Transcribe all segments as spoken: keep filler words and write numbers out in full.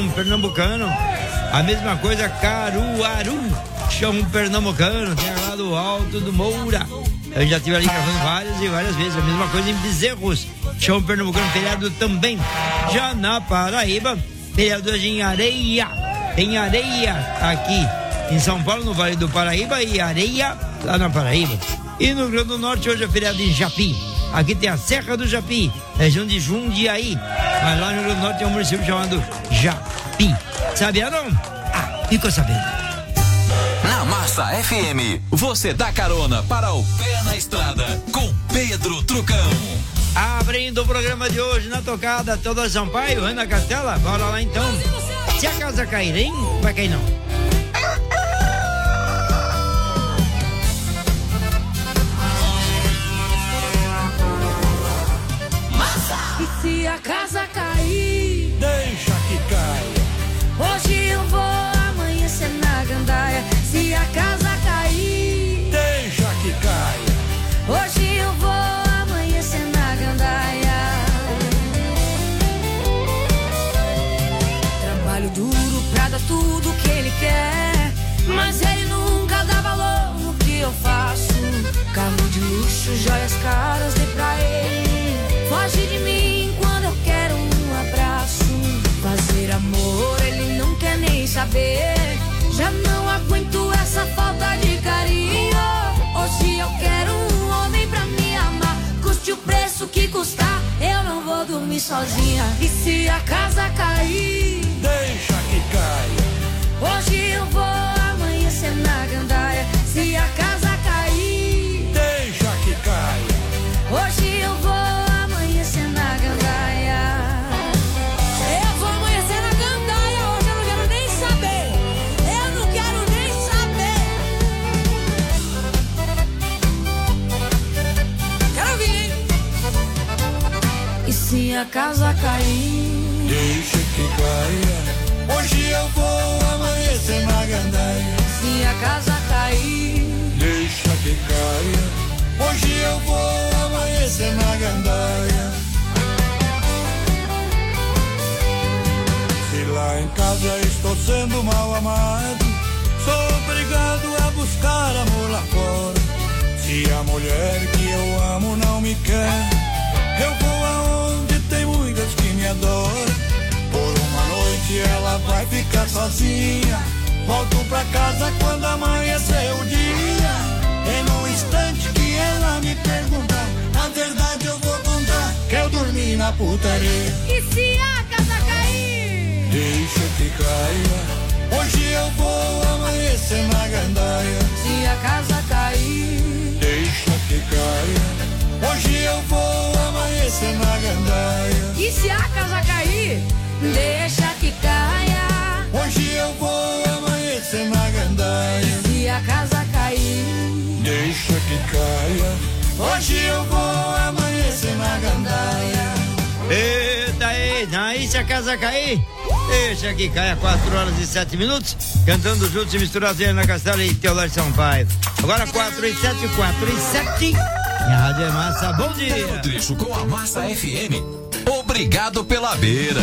pernambucano. A mesma coisa, Caruaru, chão pernambucano, tem lá do Alto do Moura. Eu já estive ali gravando várias e várias vezes. A mesma coisa em Bezerros, chão pernambucano, feriado também. Já na Paraíba, feriado hoje em Areia. Tem Areia aqui em São Paulo, no Vale do Paraíba, e Areia lá na Paraíba. E no Rio Grande do Norte, hoje é feriado em Japi. Aqui tem a Serra do Japi, região de Jundiaí. Mas lá no Rio Grande do Norte tem um município chamado Japi. Sabia não? Ah, ficou sabendo. Na Massa F M, você dá carona para o Pé na Estrada com Pedro Trucão. Abrindo o programa de hoje na tocada, Teodoro Sampaio, Ana Castela. Bora lá então. Se a casa cair, hein? Vai cair não. E se a casa cair, deixa que caia. Hoje eu vou amanhecer na gandaia. Se a casa cair, deixa que caia. Hoje eu vou amanhecer na gandaia. Trabalho duro pra dar tudo que ele quer, mas ele nunca dá valor no que eu faço. Carro de luxo, joias caras, dei pra ele. Foge de mim quando eu quero um abraço. Fazer amor, ele não quer nem saber. Já não aguento essa falta de carinho. Hoje eu quero um homem pra me amar. Custe o preço que custar, eu não vou dormir sozinha. E se a casa cair, deixa que caia. Hoje eu vou amanhecer na gandaia. Se a casa cair, deixa que caia. Hoje eu vou amanhecer na gandaia. Eu vou amanhecer na gandaia. Hoje eu não quero nem saber. Eu não quero nem saber. Quero ouvir. E se a casa cair, deixa que caia. Hoje eu vou amanhecer na gandaia. Se a casa cair, deixa que caia. Hoje eu vou amanhecer na gandaia. Se lá em casa estou sendo mal amado, sou obrigado a buscar amor lá fora. Se a mulher que eu amo não me quer, eu vou aonde tem muitas que me adoram. Por uma noite ela vai ficar sozinha. Volto pra casa quando amanhecer o dia. E no instante que ela me perguntar, a verdade eu vou contar, que eu dormi na putaria. E se a casa cair, deixa que caia. Hoje eu vou amanhecer na gandaia. Se a casa cair, deixa que caia. Hoje eu vou amanhecer na gandaia. E se a casa cair, deixa que caia. Hoje eu vou amanhecer na gandaia. Se a casa cair, deixa que caia. Hoje eu vou amanhecer na gandaia. Eita, eita, aí se a casa cair, deixa que caia. Quatro horas e sete minutos, cantando juntos e misturados aí na Castela e Teodoro Sampaio. Agora quatro e sete, quatro e sete. E a Rádio é Massa, bom dia. O trecho com a Massa F M. Obrigado pela beira.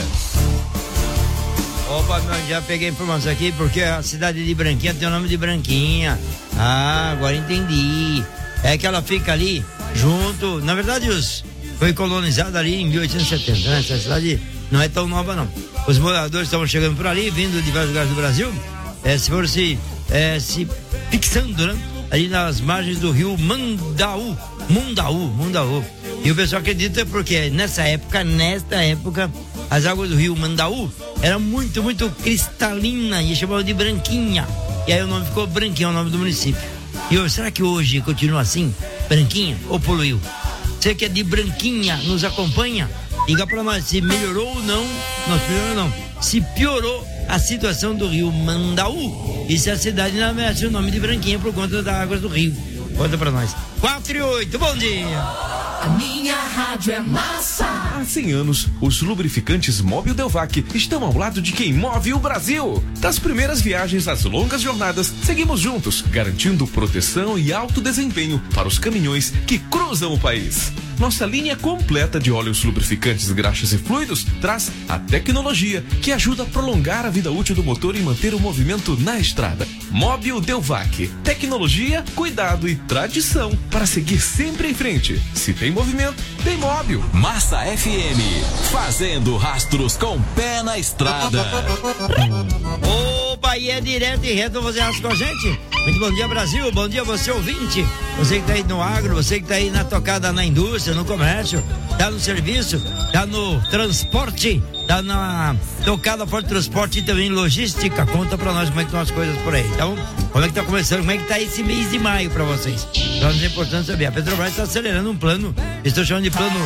Opa, já peguei informação aqui, porque a cidade de Branquinha tem o nome de Branquinha. Ah, agora entendi. É que ela fica ali junto, na verdade os, foi colonizada ali em mil oitocentos e setenta, né? Essa cidade não é tão nova não. Os moradores estavam chegando por ali, vindo de vários lugares do Brasil, é, se foram se, é, se fixando, né? Ali nas margens do rio Mandaú, Mundaú, Mundaú. E o pessoal acredita porque nessa época, nesta época, as águas do rio Mandaú eram muito, muito cristalinas e chamavam de Branquinha. E aí o nome ficou Branquinha, é o nome do município. E hoje, será que hoje continua assim? Branquinha ou poluiu? Você que é de Branquinha, nos acompanha? Liga pra nós se melhorou ou não. Não, melhorou não. Se piorou a situação do rio Mandaú. E se a cidade não merece o nome de Branquinha por conta das águas do rio. Conta pra nós. quatro e oito, bom dia. A minha rádio é massa. Há cem anos, os lubrificantes Mobil Delvac estão ao lado de quem move o Brasil. Das primeiras viagens às longas jornadas, seguimos juntos, garantindo proteção e alto desempenho para os caminhões que cruzam o país. Nossa linha completa de óleos lubrificantes, graxas e fluidos traz a tecnologia que ajuda a prolongar a vida útil do motor e manter o movimento na estrada. Mobil Delvac. Tecnologia, cuidado e tradição para seguir sempre em frente. Se tem movimento, tem Mobil. Massa F M, fazendo rastros com pé na estrada. Opa, e é direto e reto fazer rastro com a gente? Muito bom dia, Brasil. Bom dia, você ouvinte. Você que tá aí no agro, você que tá aí na tocada na indústria, no comércio, tá no serviço, tá no transporte, tá na tocada por transporte e também logística. Conta pra nós como é que estão as coisas por aí, tá bom? Como é que tá começando, como é que tá esse mês de maio pra vocês? Pra nós é importante saber. A Petrobras está acelerando um plano, estou chamando de plano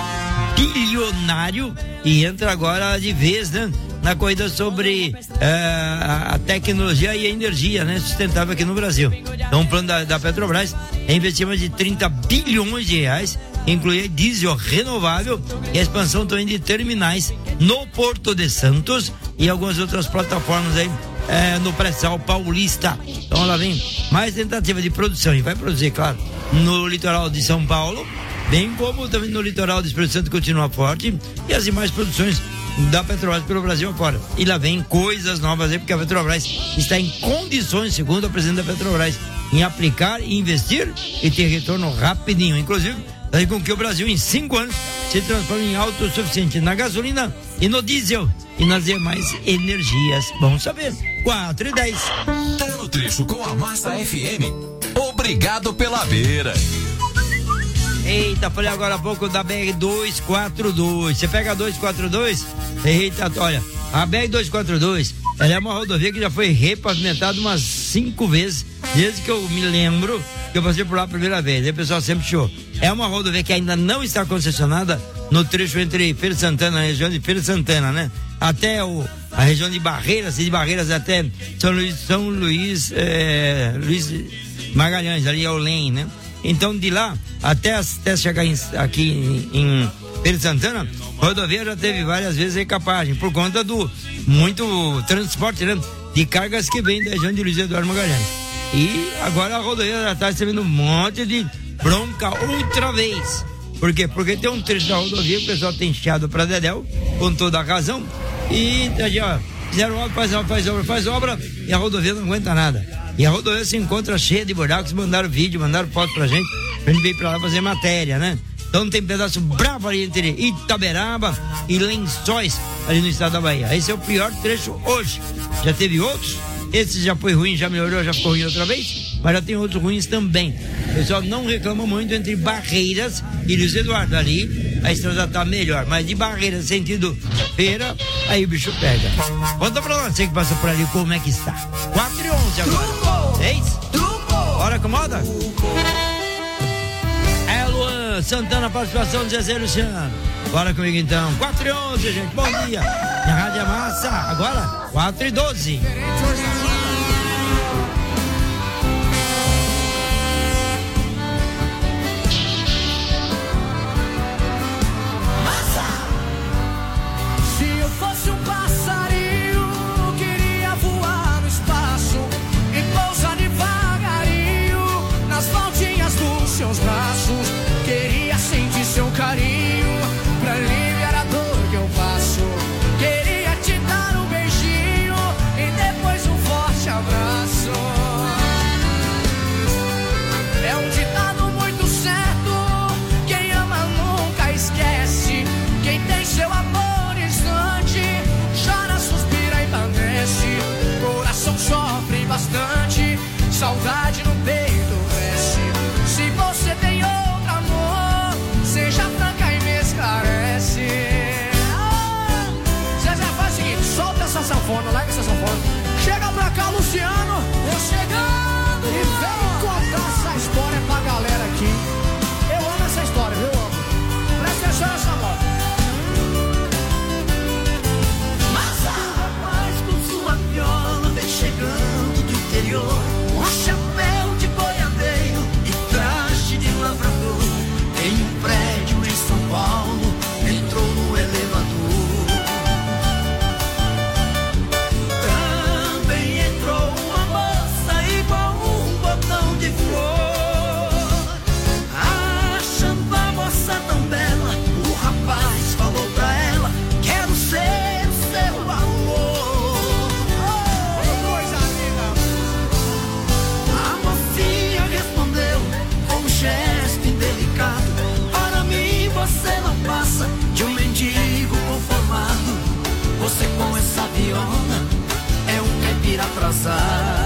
bilionário, e entra agora de vez, né? Na corrida sobre eh, a tecnologia e a energia, né, sustentável aqui no Brasil. Então, o plano da, da Petrobras é investir mais de trinta bilhões de reais, incluir diesel renovável e a expansão também de terminais no Porto de Santos e algumas outras plataformas aí eh, no pré-sal paulista. Então, lá vem mais tentativa de produção, e vai produzir, claro, no litoral de São Paulo, bem como também no litoral do Espírito Santo continua forte, e as demais produções da Petrobras pelo Brasil afora. E lá vem coisas novas aí, porque a Petrobras está em condições, segundo a presidente da Petrobras, em aplicar, investir e ter retorno rapidinho. Inclusive, daí com que o Brasil em cinco anos se transforma em autossuficiente na gasolina e no diesel e nas demais energias. Vamos saber. quatro e dez. Tá no trecho com a Massa F M. Obrigado pela beira. Eita, falei agora há pouco da B R duzentos e quarenta e dois. Você pega a duzentos e quarenta e dois, eita, olha, a B R duzentos e quarenta e dois, ela é uma rodovia que já foi repavimentada umas cinco vezes, desde que eu me lembro que eu passei por lá a primeira vez. Aí o pessoal sempre achou. É uma rodovia que ainda não está concessionada no trecho entre Feira de Santana, na região de Feira de Santana, né? Até o, a região de Barreiras, e de Barreiras até São Luís, São Luís, é, Luís Magalhães, ali é o Lem, né? Então, de lá até, até chegar em, aqui em, em Feira de Santana, a rodovia já teve várias vezes recapagem, por conta do muito transporte, né, de cargas que vem da região de Luiz Eduardo Magalhães. E agora a rodovia já está recebendo um monte de bronca outra vez. Por quê? Porque tem um trecho da rodovia que o pessoal tem enxado para dedéu, com toda a razão, e ó, fizeram obra, faz obra, faz obra, faz obra, e a rodovia não aguenta nada. E a rodovia se encontra cheia de buracos, mandaram vídeo, mandaram foto pra gente, pra gente vir pra lá fazer matéria, né? Então tem um pedaço bravo ali entre Itaberaba e Lençóis, ali no estado da Bahia. Esse é o pior trecho hoje. Já teve outros, esse já foi ruim, já melhorou, já ficou ruim outra vez, mas já tem outros ruins também. O pessoal não reclama muito entre Barreiras e Luiz Eduardo. Ali a estrada tá melhor, mas de Barreiras sentido Feira, aí o bicho pega. Conta pra nós, você que passa por ali, como é que está. quatro e onze agora. É isso? Bora com moda? É Luan Santana, participação de Zezé Luciano. Bora comigo então. quatro e onze, gente. Bom dia. Na Rádio Massa. Agora, quatro e doze. Seus braços, queria sentir seu carinho pra aliviar a dor que eu passo. Queria te dar um beijinho e depois um forte abraço. É um ditado muito certo: quem ama nunca esquece. Quem tem seu amor instante chora, suspira e padece. Coração sofre bastante, saudade no peito cresce. Se você tem outro amor, seja franca e me esclarece. Ah, Zezé, faz o seguinte, solta essa sanfona, larga essa sanfona. Chega pra cá, Luciano. Eu chegando. E vem contar essa história pra galera aqui. Eu amo essa história, eu amo. Presta atenção nessa moda. Massa! O rapaz com sua viola vem chegando do interior. Um chapéu de boiadeiro e traje de lavrador. Tem um pré viola é um caipira atrasado.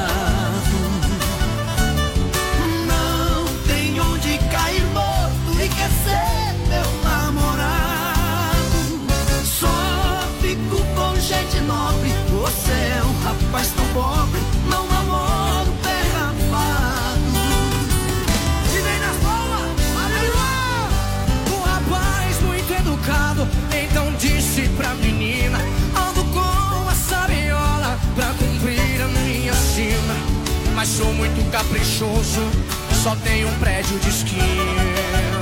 Não tem onde cair morto e quer ser meu namorado. Só fico com gente nobre. Você é um rapaz tão pobre, não namoro pé rapado. E vem nas bolas, aleluia! Um rapaz muito educado, então disse pra menina: ando com essa viola pra cumprir a minha sina. Mas sou muito caprichoso, só tenho um prédio de esquina.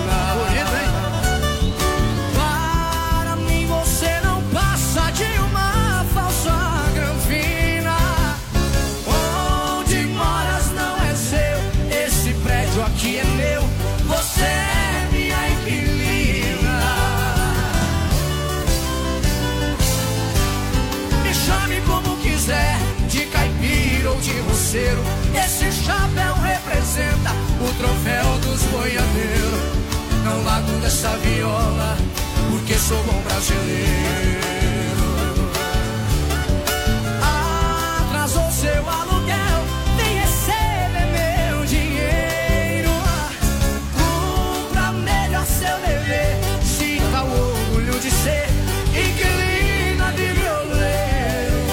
Para mim você não passa de uma falsa granfina. Onde moras não é seu, esse prédio aqui é meu. Você é minha inquilina. Me chame como quiser, de caipira ou de roceiro. Esse chapéu representa o troféu dos boiadeiros. Não largo dessa viola, porque sou bom brasileiro. Atrasou seu aluguel, vem receber meu dinheiro. Cumpra melhor seu dever, sinta o orgulho de ser inquilina de violeiro.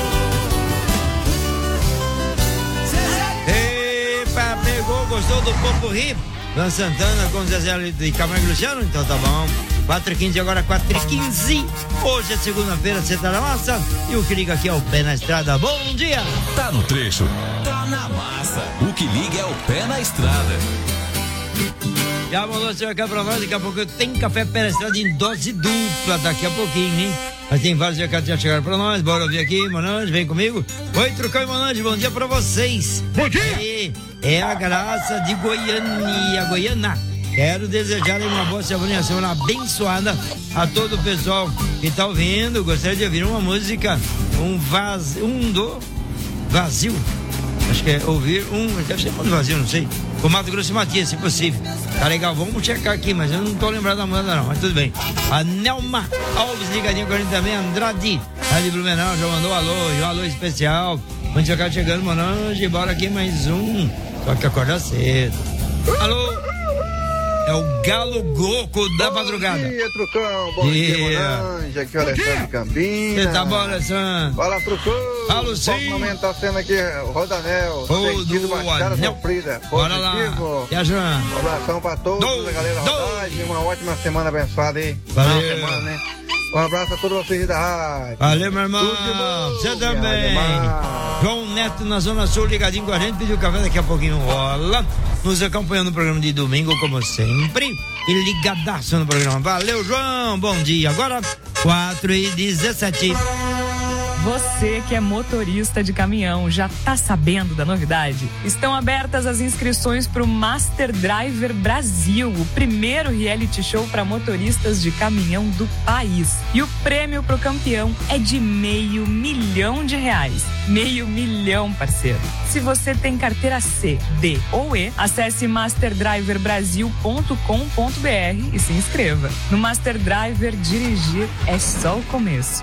Epa, pegou, gostou do Popurrí? Luan Santana com Zezé de Camargo e Luciano? Então tá bom. quatro e quinze, agora quatro e quinze. Hoje é segunda-feira, você tá na massa. E o que liga aqui é o Pé na Estrada. Bom dia! Tá no trecho, tá na massa. O que liga é o Pé na Estrada. Já mandou seu recado pra nós, daqui a pouco tem café Pé na Estrada em dose dupla, daqui a pouquinho, hein? Mas tem vários recados que já chegaram pra nós, bora ouvir aqui, Monange, vem comigo. Oi, Trucão e Monange, bom dia pra vocês. Bom dia! Aí, é a Graça de Goiânia, Goiânia. Quero desejar uma boa semana, uma semana abençoada a todo o pessoal que tá ouvindo. Gostaria de ouvir uma música, um vazio, um do vazio. Acho que é ouvir um, deve ser do vazio, não sei. O Mato Grosso e Matias, se possível. Tá legal, vamos checar aqui, mas eu não tô lembrado da música não, mas tudo bem. A Nelma Alves ligadinho com a gente também, Andrade, a de Blumenau, já mandou um alô, e um alô especial. Vamos chegar chegando, Monange, bora aqui mais um. Só que acorda cedo. Alô? É o Galo Goco da madrugada. Bom dia, Trucão. Bom Yeah. dia, Monange. Aqui é o Alessandro de Campinas. Você tá bom, Alessandro? Fala, Trucão. Fala, sim. O momento tá sendo aqui o Rodanel. Ô, sentido do Baixada Anel. Sofrida. Bora lá. Positivo. Viajando. Um abração pra todos, Do- a galera do- Rodagem. Uma ótima semana abençoada aí. Valeu. Final de semana, né? Um abraço a todos vocês da rádio. Valeu, meu irmão. Tudo de bom. Você também. Ademar. João Neto na Zona Sul ligadinho com a gente, pediu café, daqui a pouquinho rola. Nos acompanhando no programa de domingo, como sempre. E ligadaço no programa. Valeu, João. Bom dia. Agora, quatro e dezessete. Você que é motorista de caminhão, já tá sabendo da novidade? Estão abertas as inscrições para o Master Driver Brasil, o primeiro reality show para motoristas de caminhão do país. E o prêmio pro campeão é de meio milhão de reais. Meio milhão, parceiro. Se você tem carteira C, D ou E, acesse master driver brasil ponto com ponto b r e se inscreva. No Master Driver, dirigir é só o começo.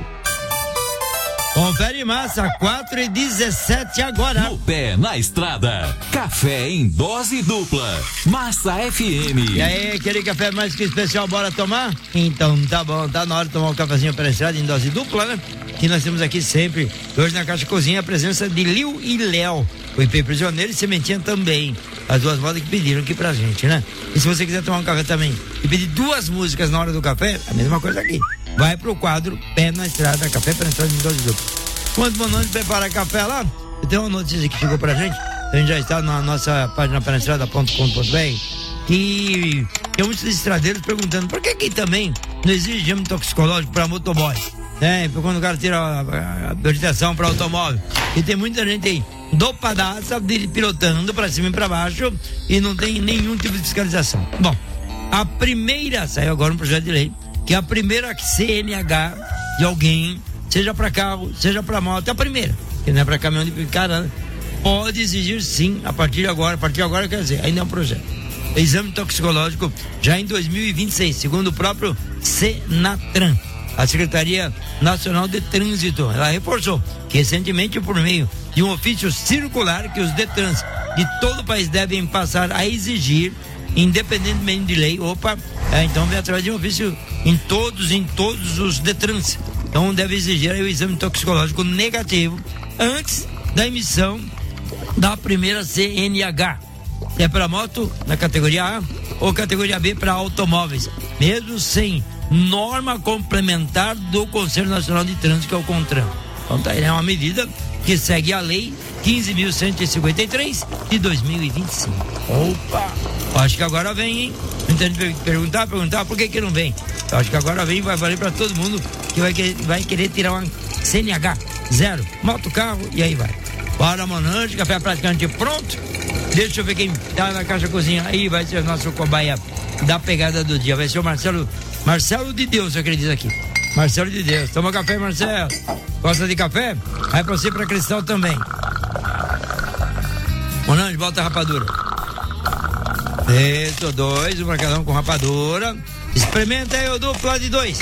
Confere massa, quatro e dezessete agora. No Pé na Estrada. Café em dose dupla. Massa F M. E aí, aquele café mais que especial, bora tomar? Então tá bom, tá na hora de tomar um cafezinho pela estrada em dose dupla, né? Que nós temos aqui sempre, hoje na Caixa Cozinha, a presença de Liu e Léo, o I P Prisioneiro e Sementinha também. As duas modas que pediram aqui pra gente, né? E se você quiser tomar um café também e pedir duas músicas na hora do café, a mesma coisa aqui. Vai pro quadro Pé na Estrada, café pela estrada em dose dupla. Quando o Monange prepara café lá, tem uma notícia que chegou pra gente, a gente já está na nossa página pé na estrada ponto com ponto b r, que tem muitos estradeiros perguntando por que aqui também não exige exame toxicológico para motoboy, né? Quando o cara tira a, a habilitação para automóvel. E tem muita gente aí dopadaça, pilotando para cima e para baixo e não tem nenhum tipo de fiscalização. Bom, a primeira, saiu agora um projeto de lei, que é a primeira C N H de alguém, seja para carro, seja para moto, é a primeira, que não é para caminhão de cara, né? Pode exigir sim, a partir de agora, a partir de agora quer dizer, ainda é um projeto. Exame toxicológico já em dois mil e vinte e seis, segundo o próprio Senatran. a Secretaria Nacional de Trânsito. Ela reforçou que recentemente, por meio de um ofício circular que os Detrans de todo o país devem passar a exigir, independentemente de lei, opa, é, então vem através de um ofício em todos, em todos os Detrans. Então deve exigir aí o exame toxicológico negativo antes da emissão da primeira C N H. É para moto na categoria A ou categoria B para automóveis, mesmo sem norma complementar do Conselho Nacional de Trânsito, que é o CONTRAN. Então tá, é uma medida que segue a lei quinze mil cento e cinquenta e três de dois mil e vinte e cinco. Opa! Acho que agora vem, hein? Entende? Perguntar, perguntar, por que que não vem? Eu acho que agora vem, vai valer para todo mundo que vai querer, vai querer tirar uma C N H zero, moto, carro, e aí vai. Bora, Monange, café praticamente pronto. Deixa eu ver quem tá na caixa cozinha. Aí vai ser o nosso cobaia da pegada do dia. Vai ser o Marcelo, Marcelo de Deus, eu acredito aqui. Marcelo de Deus. Toma café, Marcelo. Gosta de café? Vai pra você e pra Cristal também. Monange, volta a rapadura. Isso, dois, um pra cada um com rapadura. Experimenta aí o duplo de dois.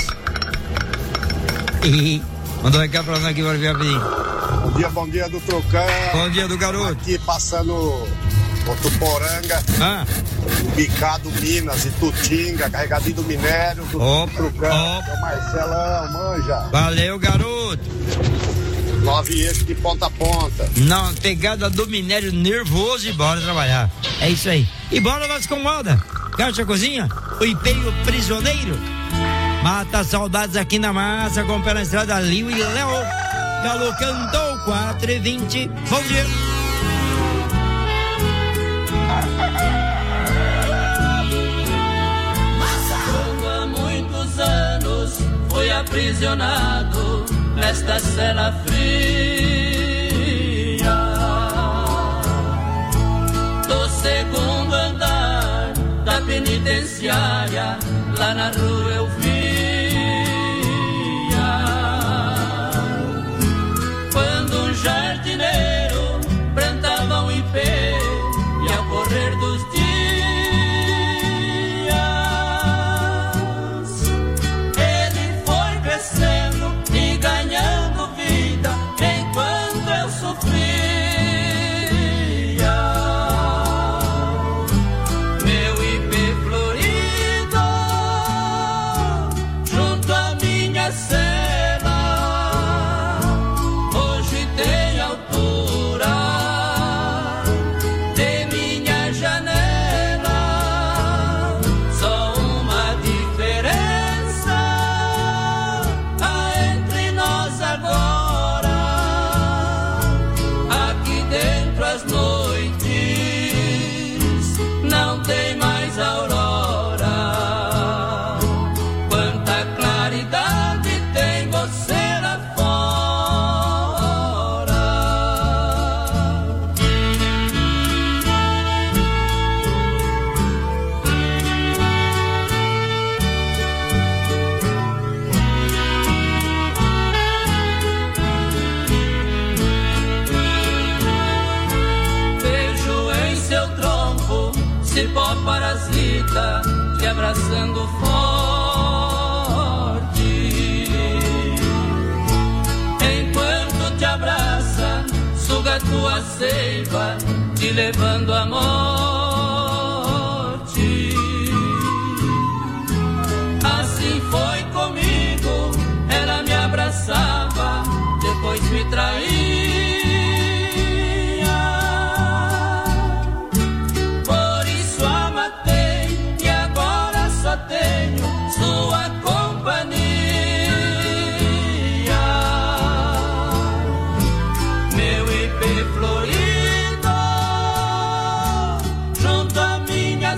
E mandou um recado pra nós aqui, bora ver rapidinho. Bom dia, bom dia do Trocão. Bom dia do garoto. Aqui passando o Tuporanga, ah. Bicado, Minas, Itutinga, carregadinho do minério, do opa, Trocão. opa. É o Marcelão, manja. Valeu, garoto. Nove eixos de ponta a ponta. Na pegada do minério nervoso e bora trabalhar. É isso aí. E bora, Vasconmoda. Caixa Cozinha, o empenho prisioneiro. Mata saudades aqui na massa, com pela estrada Liu e Léo. Galo cantou quatro e vinte. Bom dia. Quando há muitos anos fui aprisionado nesta cela fria do segundo andar da penitenciária, lá na rua eu via quando um jardineiro plantava um ipê e ao correr dos dias ele foi crescendo e ganhando vida enquanto eu sofria. Meu ipê florido junto à minha cela hoje tem altura de minha janela. Só uma diferença há entre nós agora. Aqui dentro as noites não tem mais aurora. Quanta claridade tem você lá fora. Vejo em seu tronco cipó parasita te abraçando forte. Enquanto te abraça, suga tua seiva, te levando à morte. Assim foi comigo, ela me abraçava, depois me traía. Por isso a matei e agora só tenho sua companhia. Meu ipê florido junto à minha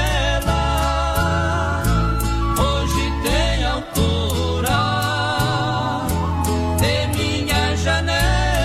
cela hoje tem altura de minha janela.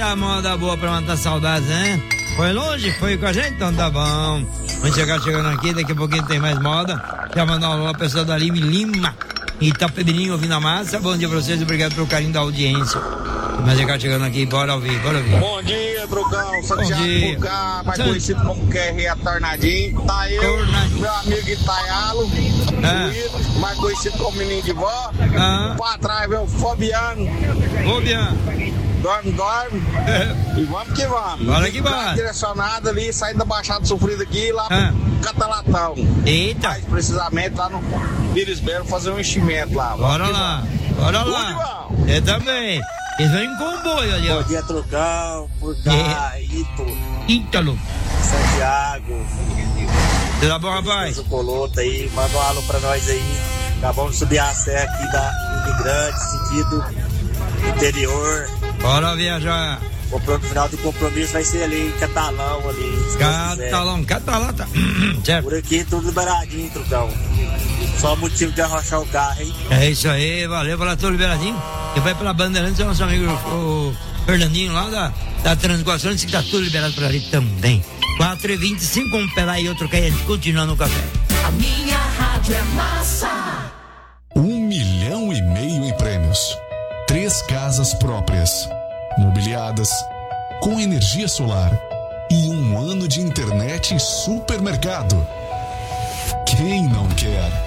Ah, moda boa pra matar saudades, né? Foi longe? Foi com a gente? Então tá bom. Vamos chegar chegando aqui, daqui a pouquinho tem mais moda. Já mandar um alô pra pessoa da Lime Lima. Itapemirim ouvindo a massa. Bom dia pra vocês, obrigado pelo carinho da audiência. Mas chegar chegando aqui, bora ouvir, bora ouvir. Bom dia, Drugão. Santiago Bucá, mais conhecido como Q R A Tornadinho. Tá eu, Tornadinho. Meu amigo Itaialo, ah. mais conhecido como Menino de Vó. Ah. Pra trás vem o Fabiano. Fabiano. Dorme, dorme. E vamos que vamos. Bora que bora. Direcionado ali, saindo da Baixada Sofrida aqui, lá ah. pro Catalatão. Eita. Mais precisamente lá no Birisbeiro, fazer um enchimento lá. Bora lá, bora lá. Eu também. Eles vão em comboio ali, ó. Bom dia, Trucão, por cá, é. Ito. Ítalo. Santiago. Tudo bom, rapaz? O Coloto aí, manda um alô pra nós aí. Acabamos de subir a serra aqui da Imigrante, sentido interior. Bora viajar. O final do compromisso vai ser ali em Catalão, ali. Catalão, Catalão, tá. Certo. Por aqui tudo liberadinho, Trucão. Só motivo de arrochar o carro, hein? É isso aí, valeu, valeu, tô liberadinho. E vai pela Bandeirantes, é nosso amigo o Fernandinho lá da, da Transguação, disse que tá tudo liberado por ali também. quatro e vinte e cinco, um pelar e outro cair, a gente continua no café. A minha rádio é massa. Um milhão e meio em prêmios. Três casas próprias, mobiliadas, com energia solar e um ano de internet e supermercado. Quem não quer?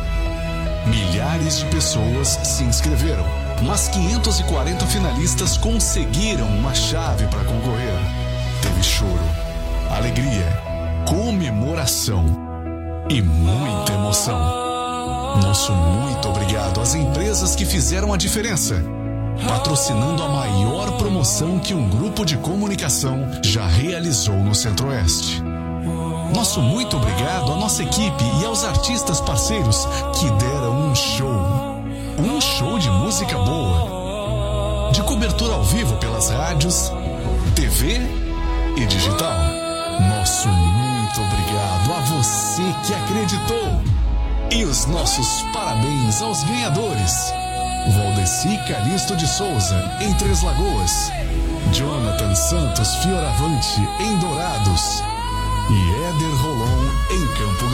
Milhares de pessoas se inscreveram, mas quinhentos e quarenta finalistas conseguiram uma chave para concorrer. Teve choro, alegria, comemoração e muita emoção. Nosso muito obrigado às empresas que fizeram a diferença, patrocinando a maior promoção que um grupo de comunicação já realizou no Centro-Oeste. Nosso muito obrigado à nossa equipe e aos artistas parceiros que deram um show. Um show de música boa. De cobertura ao vivo pelas rádios, T V e digital. Nosso muito obrigado a você que acreditou. E os nossos parabéns aos ganhadores. Valdeci Calixto de Souza, em Três Lagoas. Jonathan Santos Fioravante, em Dourados. E Éder Rolon em Campo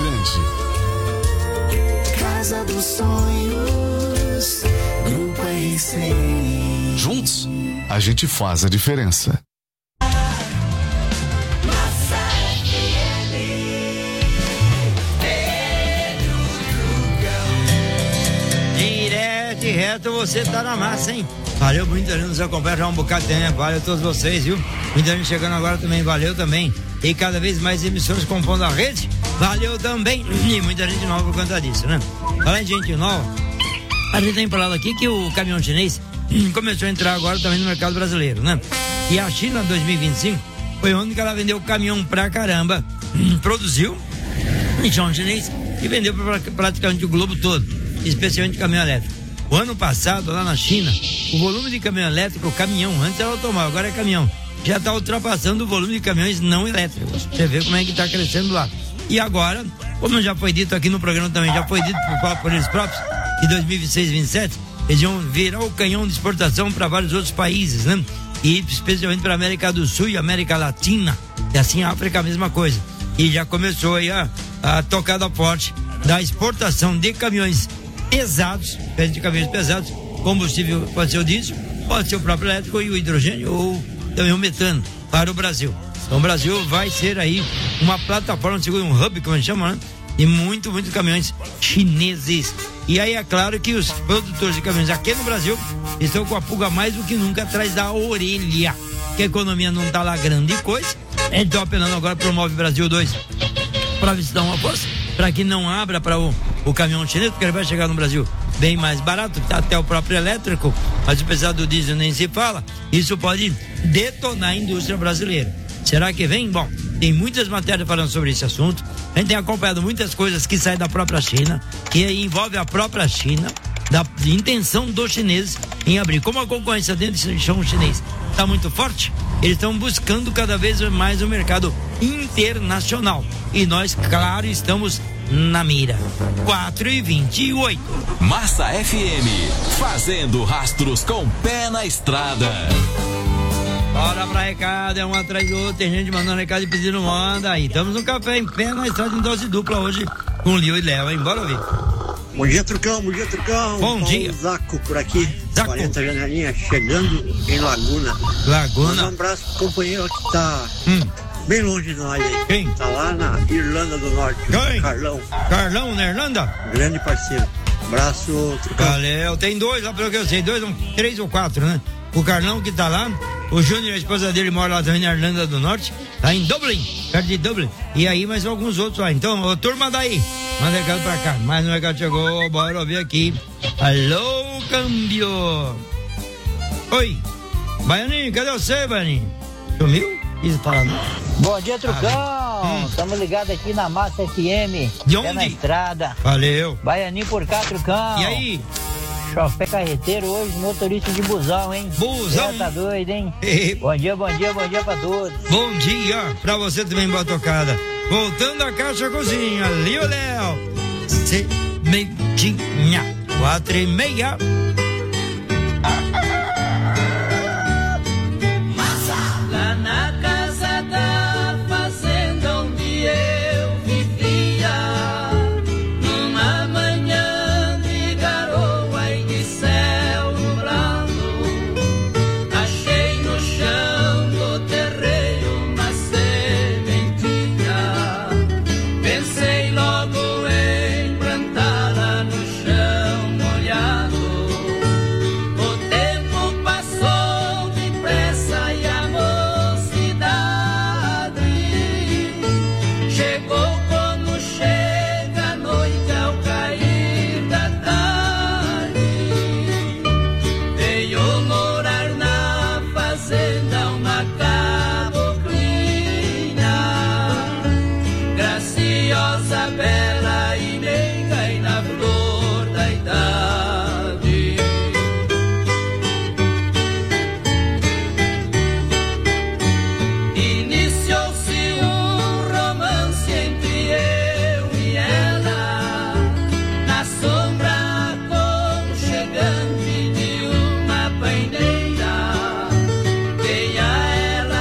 Grande. Casa dos Sonhos, Grupo R C. Juntos, a gente faz a diferença. Direto e reto, você tá na massa, hein? Valeu, muita gente nos acompanha já há um bocado de tempo. Valeu a todos vocês, viu? Muita gente chegando agora também, valeu também. E cada vez mais emissoras compondo a rede, valeu também. E muita gente nova por conta disso, né? Além de gente nova, a gente tem falado aqui que o caminhão chinês começou a entrar agora também no mercado brasileiro, né? E a China, dois mil e vinte e cinco, foi onde que ela vendeu caminhão pra caramba, produziu, caminhão chinês, e vendeu pra praticamente o globo todo, especialmente caminhão elétrico. O ano passado, lá na China, o volume de caminhão elétrico, o caminhão, antes era automóvel, agora é caminhão, já está ultrapassando o volume de caminhões não elétricos. Você vê como é que está crescendo lá. E agora, como já foi dito aqui no programa também, já foi dito por, por eles próprios, que dois mil e vinte e seis, vinte e sete, eles iam virar o canhão de exportação para vários outros países, né? E especialmente para a América do Sul e América Latina. E assim a África a mesma coisa. E já começou aí a, a tocada forte da exportação de caminhões pesados, de caminhões pesados, combustível pode ser o diesel, pode ser o próprio elétrico e o hidrogênio ou também o metano para o Brasil. Então o Brasil vai ser aí uma plataforma, segundo um hub, como a gente chama, né? E muito, muitos caminhões chineses. E aí é claro que os produtores de caminhões aqui no Brasil estão com a pulga mais do que nunca atrás da orelha, que a economia não está lá grande coisa. Eles estão apelando agora para o Move Brasil dois para ver se dá uma força, para que não abra para o, o caminhão chinês, porque ele vai chegar no Brasil bem mais barato, até o próprio elétrico, mas apesar do diesel nem se fala, isso pode detonar a indústria brasileira. Será que vem? Bom, tem muitas matérias falando sobre esse assunto, a gente tem acompanhado muitas coisas que saem da própria China, que envolve a própria China, da intenção dos chineses em abrir. Como a concorrência dentro do chão chinês está muito forte, eles estão buscando cada vez mais o mercado internacional. E nós, claro, estamos na mira. quatro e vinte e oito. Massa F M, fazendo rastros com pé na estrada. Bora pra recado, é um atrás do outro, tem gente mandando recado e pedindo manda. Aí estamos no café em pé na estrada em dose dupla hoje com Lio e Léo, hein? Bora ouvir. Bom dia, Trucão, bom dia, Trucão. Bom Paulo dia. Zaco por aqui, Zaco. quarenta janelinha, chegando em Laguna. Laguna. Manda um abraço pro companheiro que tá hum. bem longe de nós aí. Quem? Tá lá na Irlanda do Norte. Quem? Carlão. Carlão, na Irlanda? Grande parceiro. Abraço, Trucão. Valeu, tem dois lá, pelo que eu sei, dois, um, três ou quatro, né? O Carlão que tá lá, o Júnior, a esposa dele, mora lá também na Irlanda do Norte, tá em Dublin, perto de Dublin, e aí mais alguns outros lá. Então, ô, turma daí, manda recado pra cá, mais um recado chegou, bora ouvir aqui. Alô, câmbio! Oi, Baianinho, cadê você, Baianinho? Sumiu? Isso fala não? Bom dia, Trucão, estamos hum. ligados aqui na Massa F M, de onde? É na estrada. Valeu. Baianinho por cá, Trucão. E aí? Chofé carreteiro hoje, motorista de busão, hein? Busão? Já tá doido, hein? E... Bom dia, bom dia, bom dia pra todos. Bom dia pra você também, boa tocada. Voltando à Caixa Cozinha, Lio Léo, sementinha, quatro e meia. Lá na casa da fazenda onde eu vivia, numa manhã de garoa e de céu nublado, achei no chão do terreiro uma sementinha. Pensei logo em plantá-la no chão molhado. O tempo passou depressa e a mocidade chegou como chega a noite ao cair da tarde. Veio morar na fazenda uma caboclinha, graciosa, bela e meiga e na flor da idade. Iniciou-se um romance entre eu e ela, na sombra aconchegante de uma paineira. Dei a ela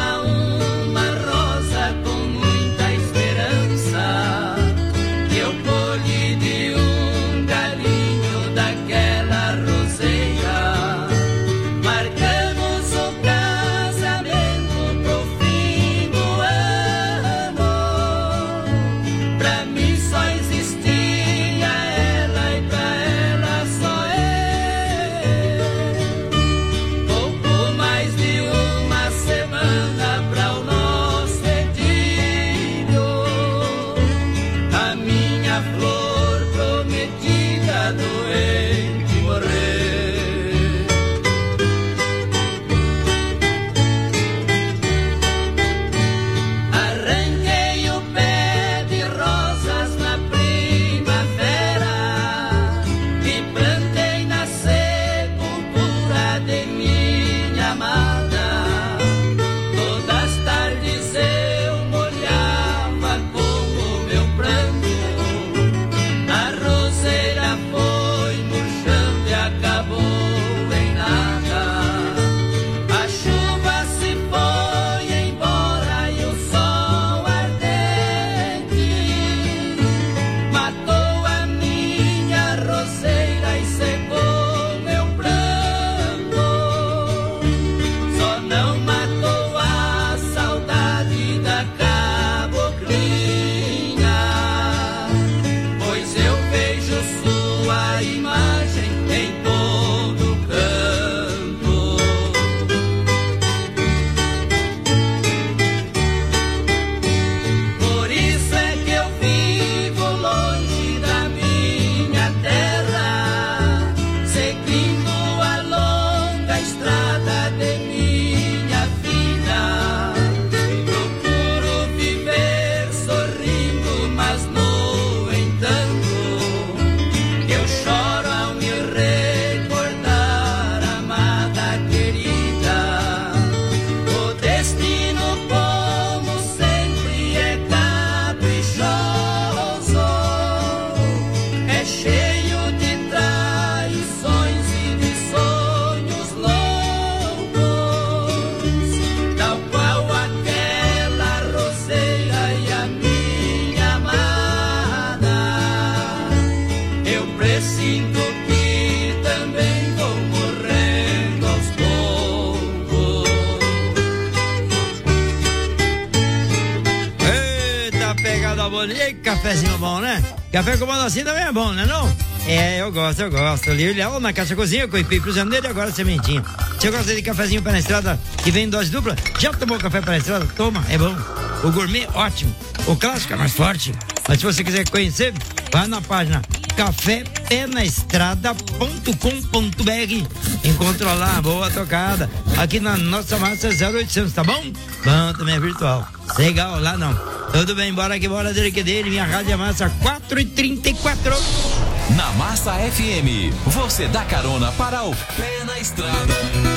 bom dia. Cafezinho bom, né? Café com mano assim também é bom, né não? É, eu gosto, eu gosto. Ali, Léo na Caixa Cozinha, com o Ipê cruzando dele e agora sementinha. Você gosta de cafezinho pé na estrada que vem em dose dupla? Já tomou café pé na estrada? Toma, é bom. O gourmet, ótimo. O clássico é mais forte. Mas se você quiser conhecer, vá na página café pé na estrada ponto com ponto b r. Encontra lá, boa tocada. Aqui na nossa massa zero oitocentos, tá bom? Bom, também é virtual. Legal, lá não. Tudo bem, bora que bora dele que dele. Minha rádio é massa quatro e trinta e quatro. Na Massa F M, você dá carona para o pé na estrada.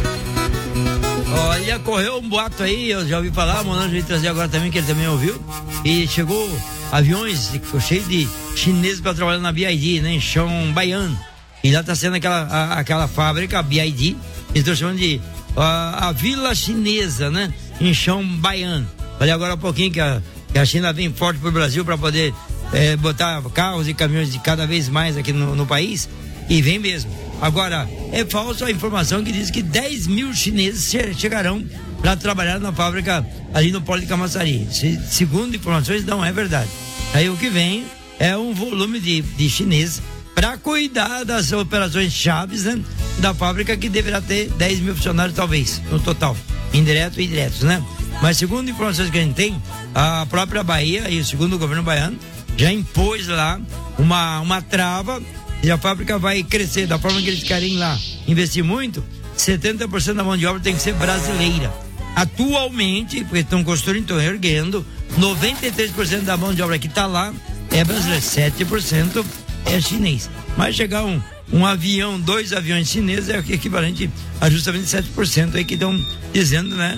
Olha, correu um boato aí, eu já ouvi falar, o Monange veio trazer agora também, que ele também ouviu. E chegou aviões cheios de chineses para trabalhar na B I D, né, em chão baiano. E lá tá sendo aquela, a, aquela fábrica, a B I D, eles estão chamando de a, a Vila Chinesa, né, em chão baiano. Falei agora há pouquinho que a, que a China vem forte pro Brasil para poder é, botar carros e caminhões de cada vez mais aqui no, no país, e vem mesmo. Agora, é falsa a informação que diz que dez mil chineses chegarão para trabalhar na fábrica ali no Polo de Camaçari. Se, segundo informações, não é verdade. Aí o que vem é um volume de, de chineses para cuidar das operações chaves, né, da fábrica, que deverá ter dez mil funcionários talvez, no total, indireto e indiretos, né? Mas segundo informações que a gente tem, a própria Bahia e o segundo governo baiano já impôs lá uma, uma trava. E a fábrica vai crescer da forma que eles querem lá investir muito. Setenta por cento da mão de obra tem que ser brasileira. Atualmente, porque estão construindo, estão erguendo, noventa e três por cento da mão de obra que está lá é brasileira, sete por cento é chinês. Mas chegar um, um avião, dois aviões chineses é o equivalente a justamente sete por cento aí que estão dizendo, né?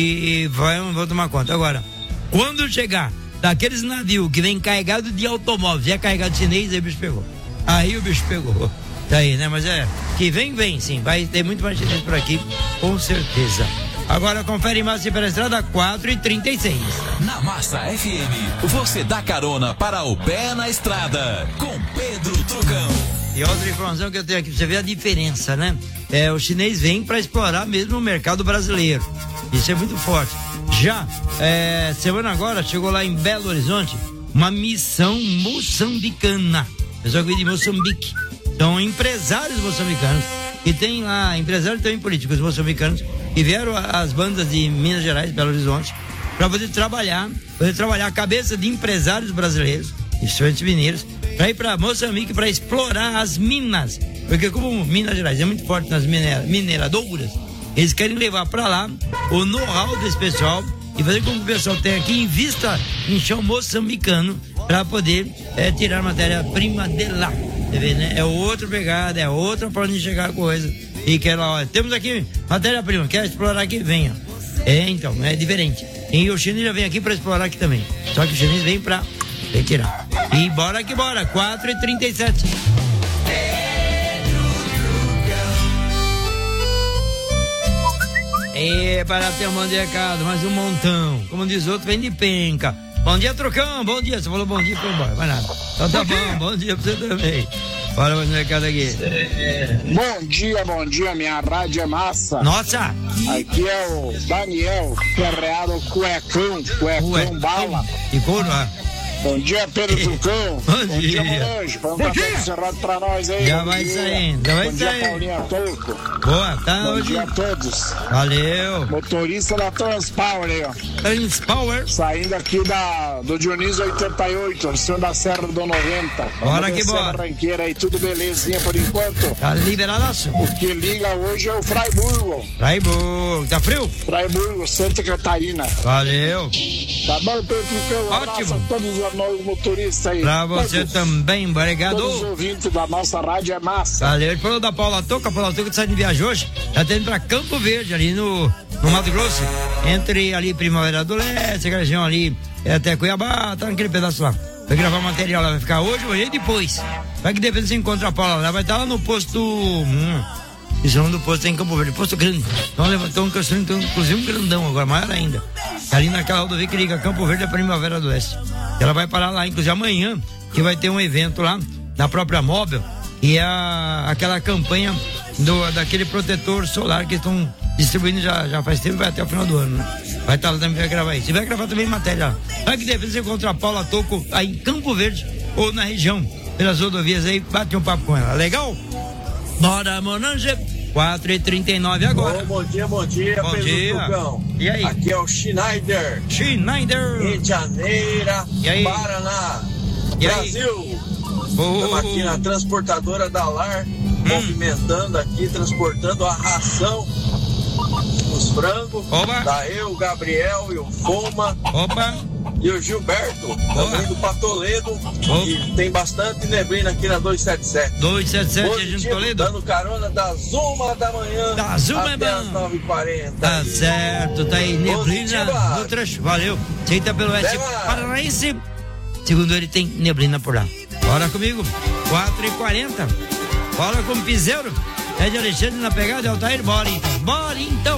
E vai, vão tomar conta. Agora, quando chegar daqueles navios que vem carregado de automóveis, é carregado de chinês, aí o bicho pegou. Aí o bicho pegou. Tá aí, né? Mas é, que vem, vem sim. Vai ter muito mais chinês por aqui, com certeza. Agora confere Massa pela estrada quatro e trinta e seis. Na Massa F M, você dá carona para o pé na estrada, com Pedro Trucão. E outra informação que eu tenho aqui, pra você ver a diferença, né? É, o chinês vem para explorar mesmo o mercado brasileiro. Isso é muito forte. Já, é, semana agora, chegou lá em Belo Horizonte uma missão moçambicana. Pessoal que vem de Moçambique. São empresários moçambicanos. E tem lá, empresários também políticos moçambicanos, que vieram as bandas de Minas Gerais, Belo Horizonte, para poder trabalhar, poder trabalhar a cabeça de empresários brasileiros, principalmente mineiros, para ir para Moçambique para explorar as minas. Porque como Minas Gerais é muito forte nas minera, mineradoras, eles querem levar para lá o know-how desse pessoal e fazer com que o pessoal tenha aqui em vista em chão moçambicano para poder é, tirar matéria-prima de lá. Você vê, né? É outra pegada, é outra forma de chegar a coisa. E que ela, olha, temos aqui matéria-prima, quer explorar aqui? Venha. É, então, é diferente. E o chinês já vem aqui para explorar aqui também. Só que o chinês vem para retirar. E bora que bora, quatro e trinta e sete. E para ter um monte de recado, mais um montão. Como diz outro, vem de penca. Bom dia, Trucão, bom dia. Você falou bom dia, foi embora, vai nada. Então tá bom, bom dia pra você também. Fala mais um recado aqui. Bom dia, bom dia, minha rádio é massa. Nossa! Aqui é o Daniel Ferreado Cuecão, Cuecão Ué. Bala. E couro, ah. Bom dia, Pedro Trucão. Bom, bom dia, Morange. Põe um café encerrado pra nós aí. Já vai saindo, já vai bom saindo. Dia, Paulinha Touco. Boa, tá bom hoje. Dia a todos. Valeu. Motorista da Transpower aí, ó. Transpower. Saindo aqui da, do Dionísio oitenta e oito, em cima da Serra do noventa. Bora que bora. Ranqueira aí, tudo belezinha por enquanto. Tá liberadaço. O que liga hoje é o Fraiburgo. Fraiburgo, tá frio? Fraiburgo, Santa Catarina. Valeu. Tá bom, Pedro Trucão? Ótimo. A todos os novos motoristas aí. Pra você todos, também, obrigado. Todos os ouvintes da nossa rádio é massa. Valeu. Ele falou da Paula Toca, a Paula Toca sai de viagem hoje, tá tendo pra Campo Verde, ali no, no Mato Grosso, entre ali Primavera do Leste, aquela região ali, até Cuiabá, tá naquele pedaço lá. Vai gravar material lá, vai ficar hoje, hoje e depois. Vai que depois você encontra a Paula lá, vai estar lá no posto. Hum, esse nome do posto é em Campo Verde, posto grande. Então levantou um construindo, então, inclusive um grandão agora, maior ainda. Ali naquela rodovia que liga Campo Verde a Primavera do Oeste. Ela vai parar lá, inclusive amanhã, que vai ter um evento lá, na própria Móvel, e a, aquela campanha do, daquele protetor solar que estão distribuindo já, já faz tempo, vai até o final do ano, né? Vai estar lá também, vai gravar isso. E vai gravar também matéria. Vai que deve você encontrar a Paula Toco aí em Campo Verde ou na região, pelas rodovias aí, bate um papo com ela. Legal? Bora, Monange. quatro e trinta e nove agora. Bom, bom dia, bom dia, bom Pedro dia. Tucão. E aí? Aqui é o Schneider. Schneider. Rio de Janeiro, e aí? Paraná, e Brasil. Oh. Estamos aqui na transportadora da Lar, hum. movimentando aqui, transportando a ração, os frangos. Oba. Da eu, o Gabriel e o Foma. Opa. E o Gilberto, também do Patoledo. E tem bastante neblina aqui na duzentos e setenta e sete. duzentos e setenta e sete de Toledo. Dando carona das uma da manhã das uma até as nove e quarenta. Tá certo, tá aí neblina no trecho. Valeu. Aceita pelo Oeste Paranaense. Segundo ele, tem neblina por lá. Bora comigo. quatro e quarenta. Bora com o Piseiro. É de Alexandre na pegada, Altair. Bora então. Bora então.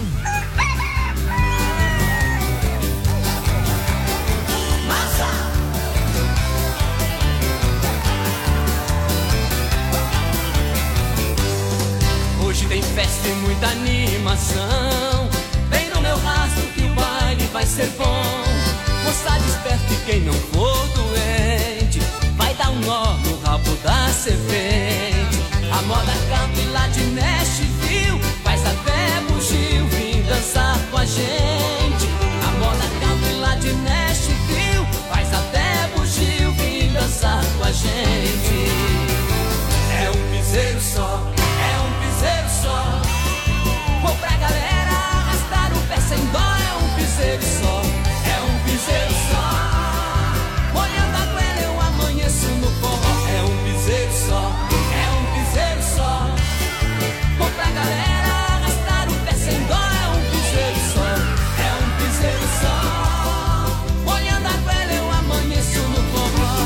Hoje tem festa e muita animação. Vem no meu rastro que o baile vai ser bom. Moçada esperta e quem não for doente vai dar um nó no rabo da serpente. A moda country lá de Nashville faz até bugio vir dançar com a gente. A moda country lá de Nashville faz até bugio vir dançar com a gente. É um piseiro só, é um piseiro só. Vou pra galera arrastar o pé sem dó. É um piseiro só, é um piseiro só. Olhando a goela eu amanheço no forró. É um piseiro só, é um piseiro só. Vou pra galera arrastar o pé sem dó. É um piseiro só, é um piseiro só. Olhando a goela eu amanheço no forró.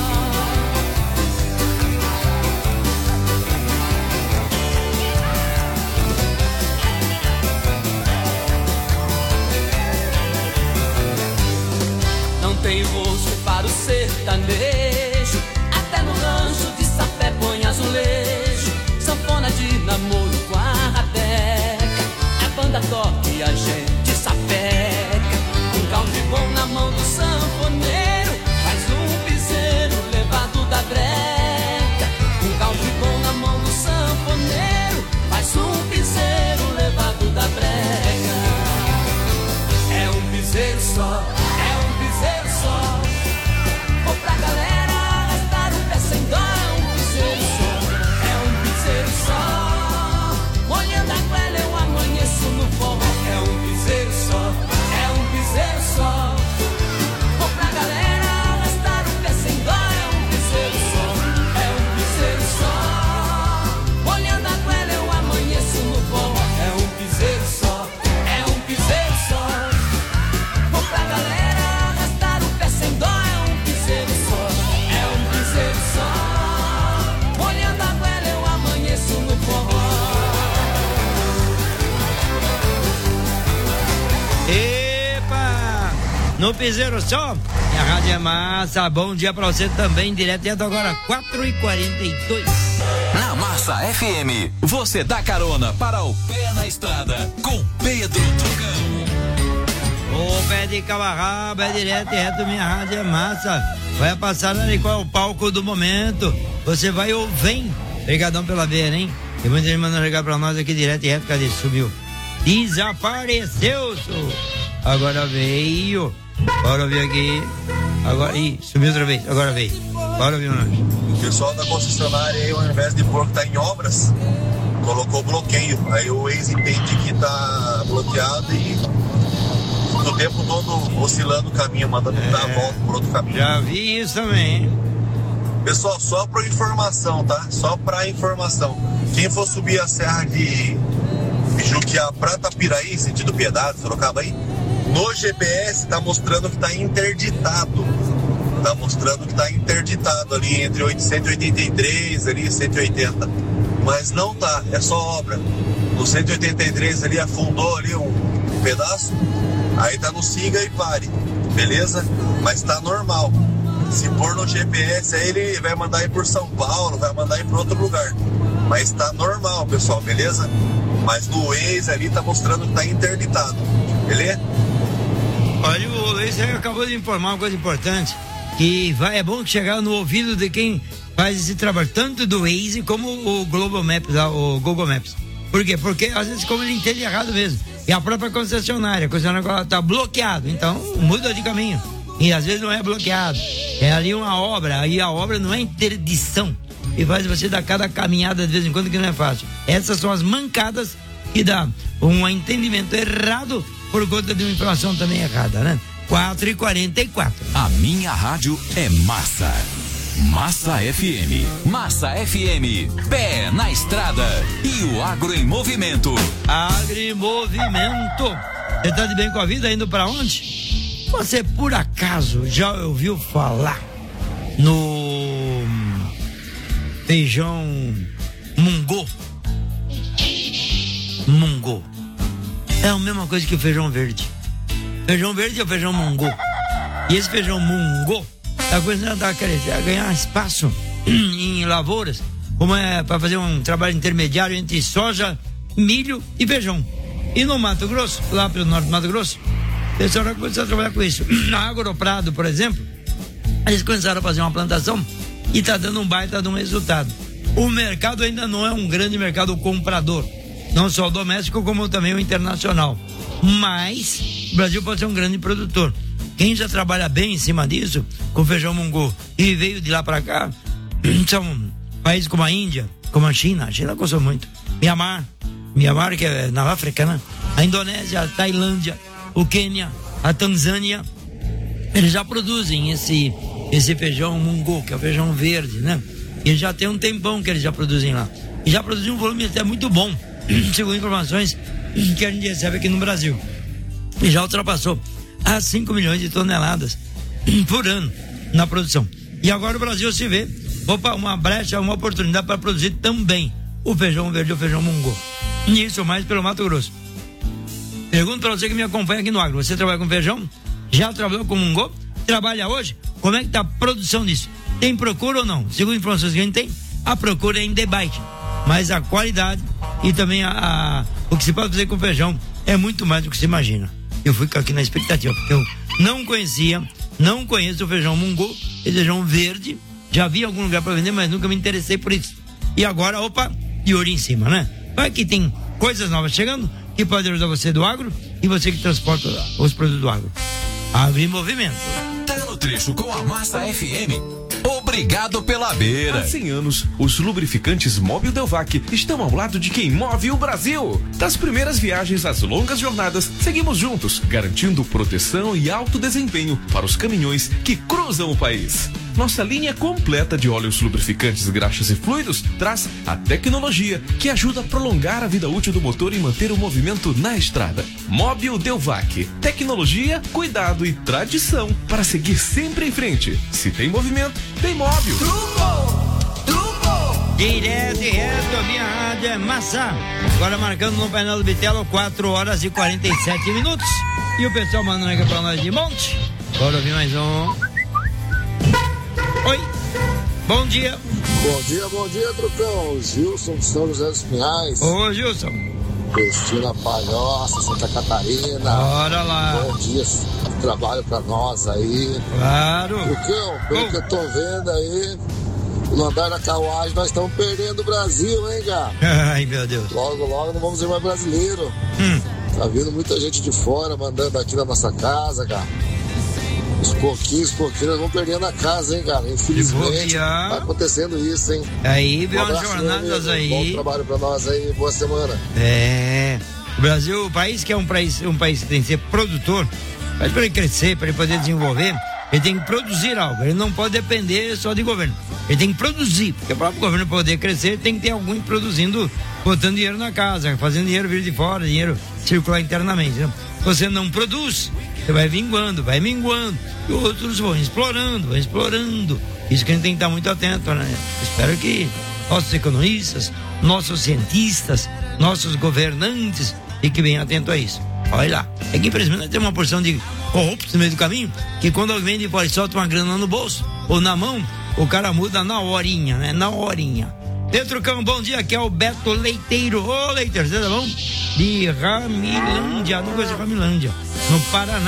Não tem rosto para o sertanejo, até no rancho de sapé põe azulejo. Sanfona de namoro com a rabeca, a banda toca e a gente sapeca. Um country bom na mão do sanfoneiro faz um piseiro levado da breca. Um country bom na mão do sanfoneiro faz um piseiro levado da breca. É um piseiro só, é um piseiro só. Vou pra galera arrastar o pé sem dó. É um piseiro só, é um piseiro só. Olhando a goela eu amanheço no forró. É um piseiro só, é um piseiro só. Vou pra galera arrastar o pé sem dó. É um piseiro só, é um piseiro só. Olhando a goela eu amanheço no forró. É um piseiro só, é um piseiro só. Vou pra galera arrastar o pé sem dó. É um piseiro só, é um piseiro só. Olhando a goela eu amanheço no forró. Epa! No piseiro só. E a rádio é massa. Bom dia pra você também. Direto e agora quatro e quarenta e dois. Na Massa F M, você dá carona para o Pé na Estrada com Pedro Trucão. O pé de cavarraba é direto e reto, minha rádio é massa. Vai passar ali qual é o palco do momento. Você vai ou vem. Obrigadão pela ver, hein? Tem muita gente mandando ligar pra nós aqui direto e reto. Cadê? Sumiu. Desapareceu, senhor. Agora veio. Bora ouvir aqui. Agora. Ih, sumiu outra vez. Agora veio. Bora ouvir, nós. O pessoal da concessionária aí, ao invés de pôr que tá em obras, colocou bloqueio. Aí o ex-entende que tá bloqueado e o tempo todo oscilando o caminho, mandando é, dar a volta por outro caminho. Já vi isso também, hein? Pessoal, só pra informação, tá? Só pra informação. Quem for subir a serra de Juquiá pra Tapiraí, sentido Piedade, Sorocaba aí, no G P S tá mostrando que tá interditado. Tá mostrando que tá interditado ali entre oitocentos e oitenta e três ali, cento e oitenta. Mas não tá, é só obra. No cento e oitenta e três ali afundou ali um, um pedaço. Aí tá no siga e pare, beleza? Mas tá normal. Se pôr no G P S aí ele vai mandar ir por São Paulo, vai mandar ir por outro lugar. Mas tá normal, pessoal, beleza? Mas no Waze ali tá mostrando que tá interditado, beleza? Olha, o Luiz acabou de informar uma coisa importante, que vai, é bom chegar no ouvido de quem faz esse trabalho, tanto do Waze como o Global Maps, o Google Maps. Por quê? Porque às vezes como ele entende errado mesmo. E a própria concessionária, a concessionária está bloqueado, então muda de caminho. E às vezes não é bloqueado. É ali uma obra, aí a obra não é interdição. E faz você dar cada caminhada de vez em quando que não é fácil. Essas são as mancadas que dá um entendimento errado por conta de uma informação também errada, né? quatro e quarenta e quatro. A minha rádio é massa. Massa F M. Massa F M. Pé na estrada. E o agro em movimento. Agro em movimento. Você tá de bem com a vida, indo pra onde? Você por acaso já ouviu falar no feijão mungô? Mungô. É a mesma coisa que o feijão verde. Feijão verde é o feijão mungô. E esse feijão mungô tá começando a crescer, a ganhar espaço em lavouras, como é para fazer um trabalho intermediário entre soja, milho e feijão. E no Mato Grosso, lá pelo norte do Mato Grosso, o pessoal já começou a trabalhar com isso. Na Agroprado, por exemplo, eles começaram a fazer uma plantação e tá dando um baita de um resultado. O mercado ainda não é um grande mercado comprador, não só o doméstico como também o internacional, mas o Brasil pode ser um grande produtor. Quem já trabalha bem em cima disso, com feijão mungô, e veio de lá para cá, são países como a Índia, como a China. A China gostou muito. Mianmar, Mianmar que é na África, né? A Indonésia, a Tailândia, o Quênia, a Tanzânia, eles já produzem esse, esse feijão mungô, que é o feijão verde, né? E já tem um tempão que eles já produzem lá. E já produzem um volume até muito bom, segundo informações que a gente recebe aqui no Brasil. E já ultrapassou a cinco milhões de toneladas por ano na produção. E agora o Brasil se vê, opa, uma brecha, uma oportunidade para produzir também o feijão verde e o feijão mungô. E isso mais pelo Mato Grosso. Pergunto para você que me acompanha aqui no agro, você trabalha com feijão? Já trabalhou com mungô? Trabalha hoje? Como é que está a produção disso? Tem procura ou não? Segundo informações que a gente tem, a procura é em debate, mas a qualidade e também a, a, o que se pode fazer com feijão é muito mais do que se imagina. Eu fui aqui na expectativa, porque eu não conhecia, não conheço o feijão mungô, esse feijão verde, já vi em algum lugar para vender, mas nunca me interessei por isso. E agora, opa, de olho em cima, né? Vai que tem coisas novas chegando, que pode ajudar você do agro e você que transporta os produtos do agro. Agro em movimento. Tá no trecho com a Massa F M. Obrigado pela beira. Há cem anos, os lubrificantes Mobil Delvac estão ao lado de quem move o Brasil. Das primeiras viagens às longas jornadas, seguimos juntos, garantindo proteção e alto desempenho para os caminhões que cruzam o país. Nossa linha completa de óleos lubrificantes, graxas e fluidos traz a tecnologia que ajuda a prolongar a vida útil do motor e manter o movimento na estrada. Mobil Delvac. Tecnologia, cuidado e tradição para seguir sempre em frente. Se tem movimento, tem móvel. Truco! Truco! Direto e reto, a minha rádio é massa. Agora marcando no painel do Bitelo, quatro horas e quarenta e sete minutos. E o pessoal mandando aqui pra nós de monte. Bora ouvir mais um. Oi, bom dia. Bom dia, bom dia, Trucão. Gilson de São José dos Pinhais. Ô, Gilson. Cristina Palhoça, Santa Catarina. Bora lá. Bom dia, trabalho pra nós aí. Claro. Trucão, pelo oh. que eu tô vendo aí, no andar da carruagem, nós estamos perdendo o Brasil, hein, cara? Ai, meu Deus. Logo, logo não vamos ser mais brasileiro. Hum. Tá vindo muita gente de fora mandando aqui na nossa casa, cara. Os pouquinhos, pouquinhos, nós vamos perdendo a casa, hein, cara? Infelizmente, tá acontecendo isso, hein? Aí, viu um as jornadas aí. Bom trabalho pra nós aí, boa semana. É, o Brasil, o país que é um país, um país que tem que ser produtor, mas para ele crescer, para ele poder desenvolver, ele tem que produzir algo, ele não pode depender só de governo, ele tem que produzir, porque o próprio governo poder crescer, tem que ter alguém produzindo, botando dinheiro na casa, fazendo dinheiro vir de fora, dinheiro circular internamente, né? Você não produz, você vai minguando, vai minguando, e outros vão explorando, vão explorando. Isso que a gente tem que estar muito atento, né? Espero que nossos economistas, nossos cientistas, nossos governantes fiquem bem atentos a isso. Olha lá, é que infelizmente tem uma porção de corruptos no meio do caminho, que quando alguém de fora solta uma grana no bolso ou na mão, o cara muda na horinha, né? Na horinha. Petrucão, bom dia, aqui é o Beto Leiteiro. Ô, Leiteiro, você tá bom? De Ramilândia, não conheço Ramilândia, no Paraná.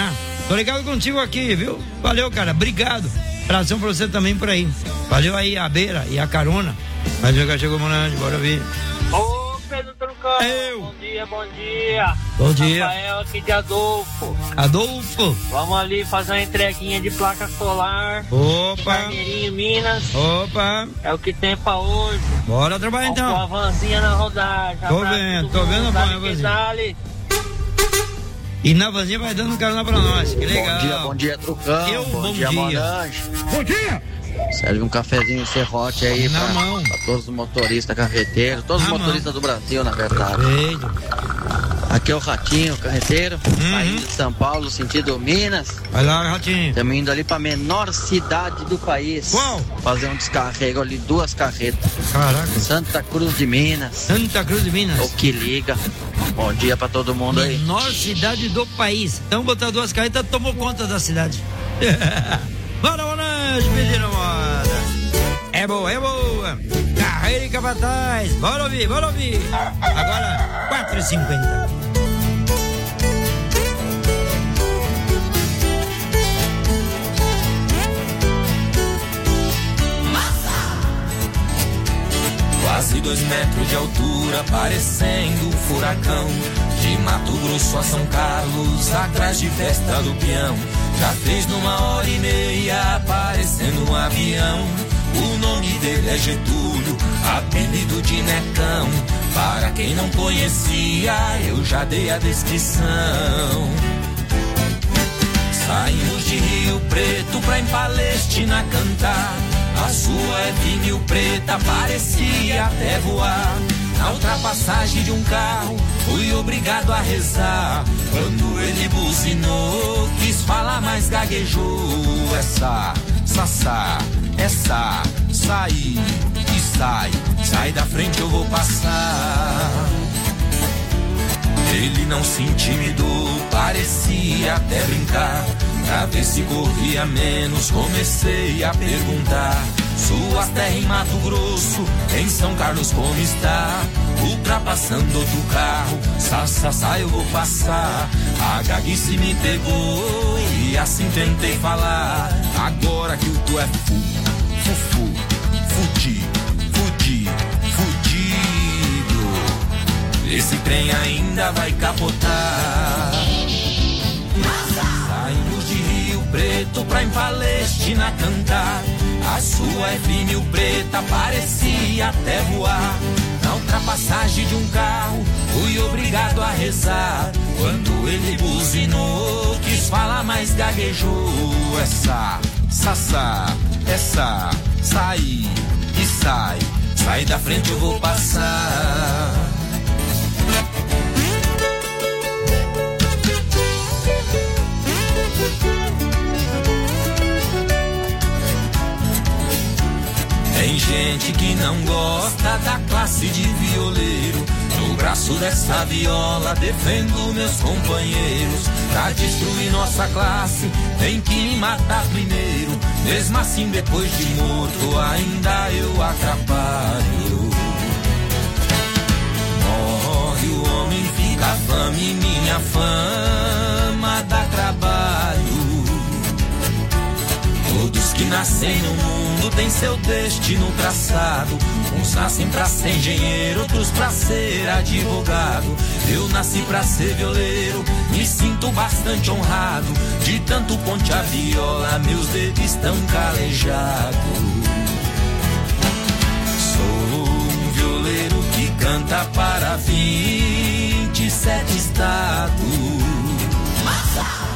Tô ligado contigo aqui, viu? Valeu, cara. Obrigado. Abração pra você também por aí. Valeu aí a beira e a carona. Mas já chegou o Morante, bora ver. Ô, Pedro Trucão. Eu. Bom dia, bom dia. Bom dia. Rafael aqui de Adolfo. Adolfo. Vamos ali fazer uma entreguinha de placa solar. Opa. Carneirinho, Minas. Opa. É o que tem pra hoje. Bora trabalhar Vamos então. Com a vanzinha na rodagem. Tô vendo, tô vendo a vanzinha. E na vanzinha vai dando carona pra nós, que legal. Bom dia, bom dia, Trucão. Eu, bom, bom dia, dia. Monange. Bom dia. Serve um cafezinho serrote aí na pra, mão. pra todos os motoristas carreteiros, todos na os motoristas mão. do Brasil, na verdade. Perfeito. Aqui é o Ratinho, carreteiro, uhum. saindo de São Paulo, sentido Minas. Vai lá, Ratinho. Estamos indo ali pra menor cidade do país. Qual? Fazer um descarrego ali, duas carretas. Caraca. Santa Cruz de Minas. Santa Cruz de Minas. O que liga. Bom dia pra todo mundo aí. Menor cidade do país. Então botar duas carretas, tomou conta da cidade. Bora, Monange, menino, bora. É boa, é boa. Carreira e capataz. Bora ouvir, bora ouvir. Agora, quatro e cinquenta. Quase dois metros de altura, parecendo um furacão. De Mato Grosso a São Carlos, atrás de Festa do Peão. Já fez numa hora e meia, parecendo um avião. O nome dele é Getúlio, apelido de Necão. Para quem não conhecia, eu já dei a descrição. Saímos de Rio Preto pra em Palestina cantar. A sua F mil preta parecia até voar. Na ultrapassagem de um carro, fui obrigado a rezar. Quando ele buzinou, quis falar, mas gaguejou. Essa, sassá, essa, saí e sai. Sai da frente, eu vou passar. Ele não se intimidou, parecia até brincar. Pra ver se corria menos, comecei a perguntar. Suas terras em Mato Grosso, em São Carlos como está? Ultrapassando outro carro, sa, sa, sa, eu vou passar. A gaguice me pegou e assim tentei falar. Agora que o tu é fu, fu, fu, fudi, fudi, fudido. Esse trem ainda vai capotar. Saímos de Rio Preto pra em Palestina cantar. A sua F mil preta parecia até voar. Na ultrapassagem de um carro, fui obrigado a rezar. Quando ele buzinou, quis falar, mas gaguejou. Essa, sassá, essa, saí e sai. Sai da frente, eu vou passar. Tem gente que não gosta da classe de violeiro. No braço dessa viola defendo meus companheiros. Pra destruir nossa classe tem que me matar primeiro. Mesmo assim depois de morto ainda eu atrapalho. Morre o homem, fica a fame, minha fama dá trabalho. Todos que nascem no mundo têm seu destino traçado. Uns nascem pra ser engenheiro, outros pra ser advogado. Eu nasci pra ser violeiro, me sinto bastante honrado. De tanto ponte a viola, meus dedos estão calejados. Sou um violeiro que canta para vinte e sete estados. Massa!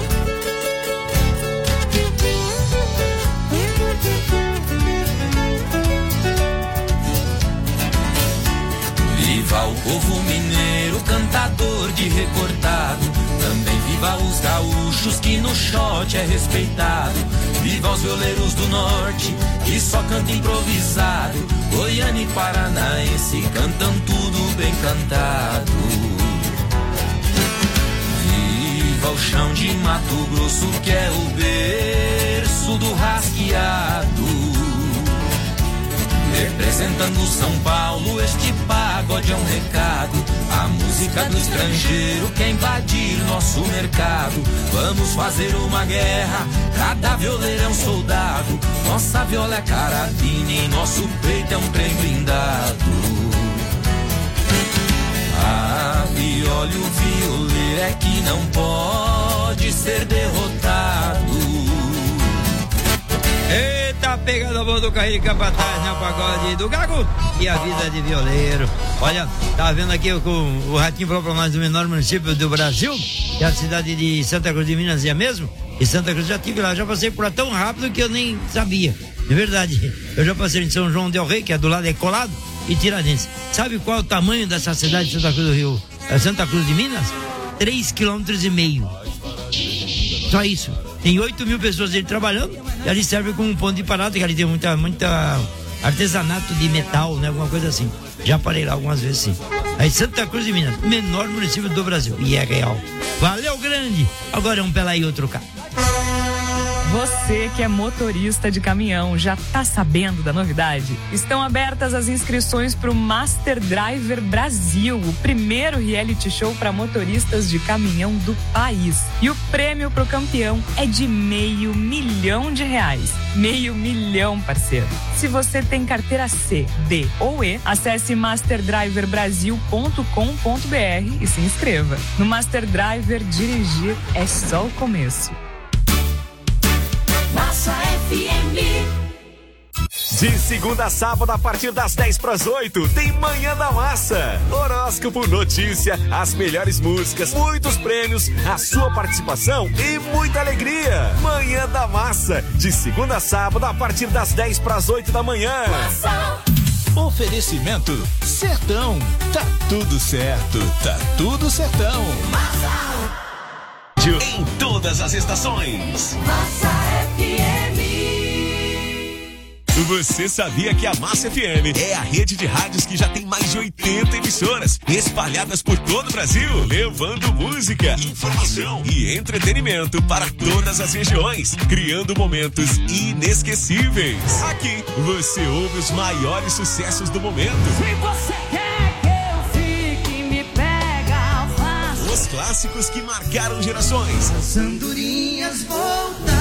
Viva o povo mineiro, cantador de recortado. Também viva os gaúchos que no shot é respeitado. Viva os violeiros do norte que só canta improvisado. Goiânia e paranaense cantam tudo bem cantado. Viva o chão de Mato Grosso que é o berço do rasgueado. Representando São Paulo, este pagode é um recado. A música do estrangeiro quer invadir nosso mercado. Vamos fazer uma guerra, cada violeiro é um soldado. Nossa viola é carabina e nosso peito é um trem blindado. A viola e o violeiro é que não pode ser derrotado. Eita, pegando a mão do carrinho de capataz, né? O pagode do Gago e a vida de violeiro. Olha, tá vendo aqui o, o Ratinho falou pra nós do menor município do Brasil, que é a cidade de Santa Cruz de Minas, é mesmo? E Santa Cruz já tive lá, já passei por lá tão rápido que eu nem sabia. É verdade, eu já passei em São João del Rei, que é do lado, é colado, e Tiradentes. Sabe qual é o tamanho dessa cidade de Santa Cruz do Rio? É Santa Cruz de Minas? Três quilômetros e meio. Só isso. Tem oito mil pessoas ali trabalhando e ali serve como um ponto de parada, que ali tem muita, muita artesanato de metal, né? Alguma coisa assim. Já parei lá algumas vezes, sim. Aí Santa Cruz de Minas, menor município do Brasil. E é real. Valeu, grande! Agora é um pela aí, outro cá. Você que é motorista de caminhão, já tá sabendo da novidade? Estão abertas as inscrições para o Master Driver Brasil, o primeiro reality show para motoristas de caminhão do país. E o prêmio pro campeão é de meio milhão de reais. Meio milhão, parceiro. Se você tem carteira C, D ou E, acesse master driver brasil ponto com ponto b r e se inscreva. No Master Driver, dirigir é só o começo. Massa F M. De segunda a sábado, a partir das dez para as oito, tem Manhã da Massa. Horóscopo, notícia, as melhores músicas, muitos prêmios, a sua participação e muita alegria. Manhã da Massa, de segunda a sábado, a partir das dez para as oito da manhã. Massa. Oferecimento Sertão. Tá tudo certo, tá tudo sertão. Massa. Em todas as estações. Massa F M. Você sabia que a Massa F M é a rede de rádios que já tem mais de oitenta emissoras espalhadas por todo o Brasil, levando música, informação e entretenimento para todas as regiões, criando momentos inesquecíveis. Aqui você ouve os maiores sucessos do momento. Se você quer que eu fique, me pega fácil. Os clássicos que marcaram gerações. As andorinhas voltaram.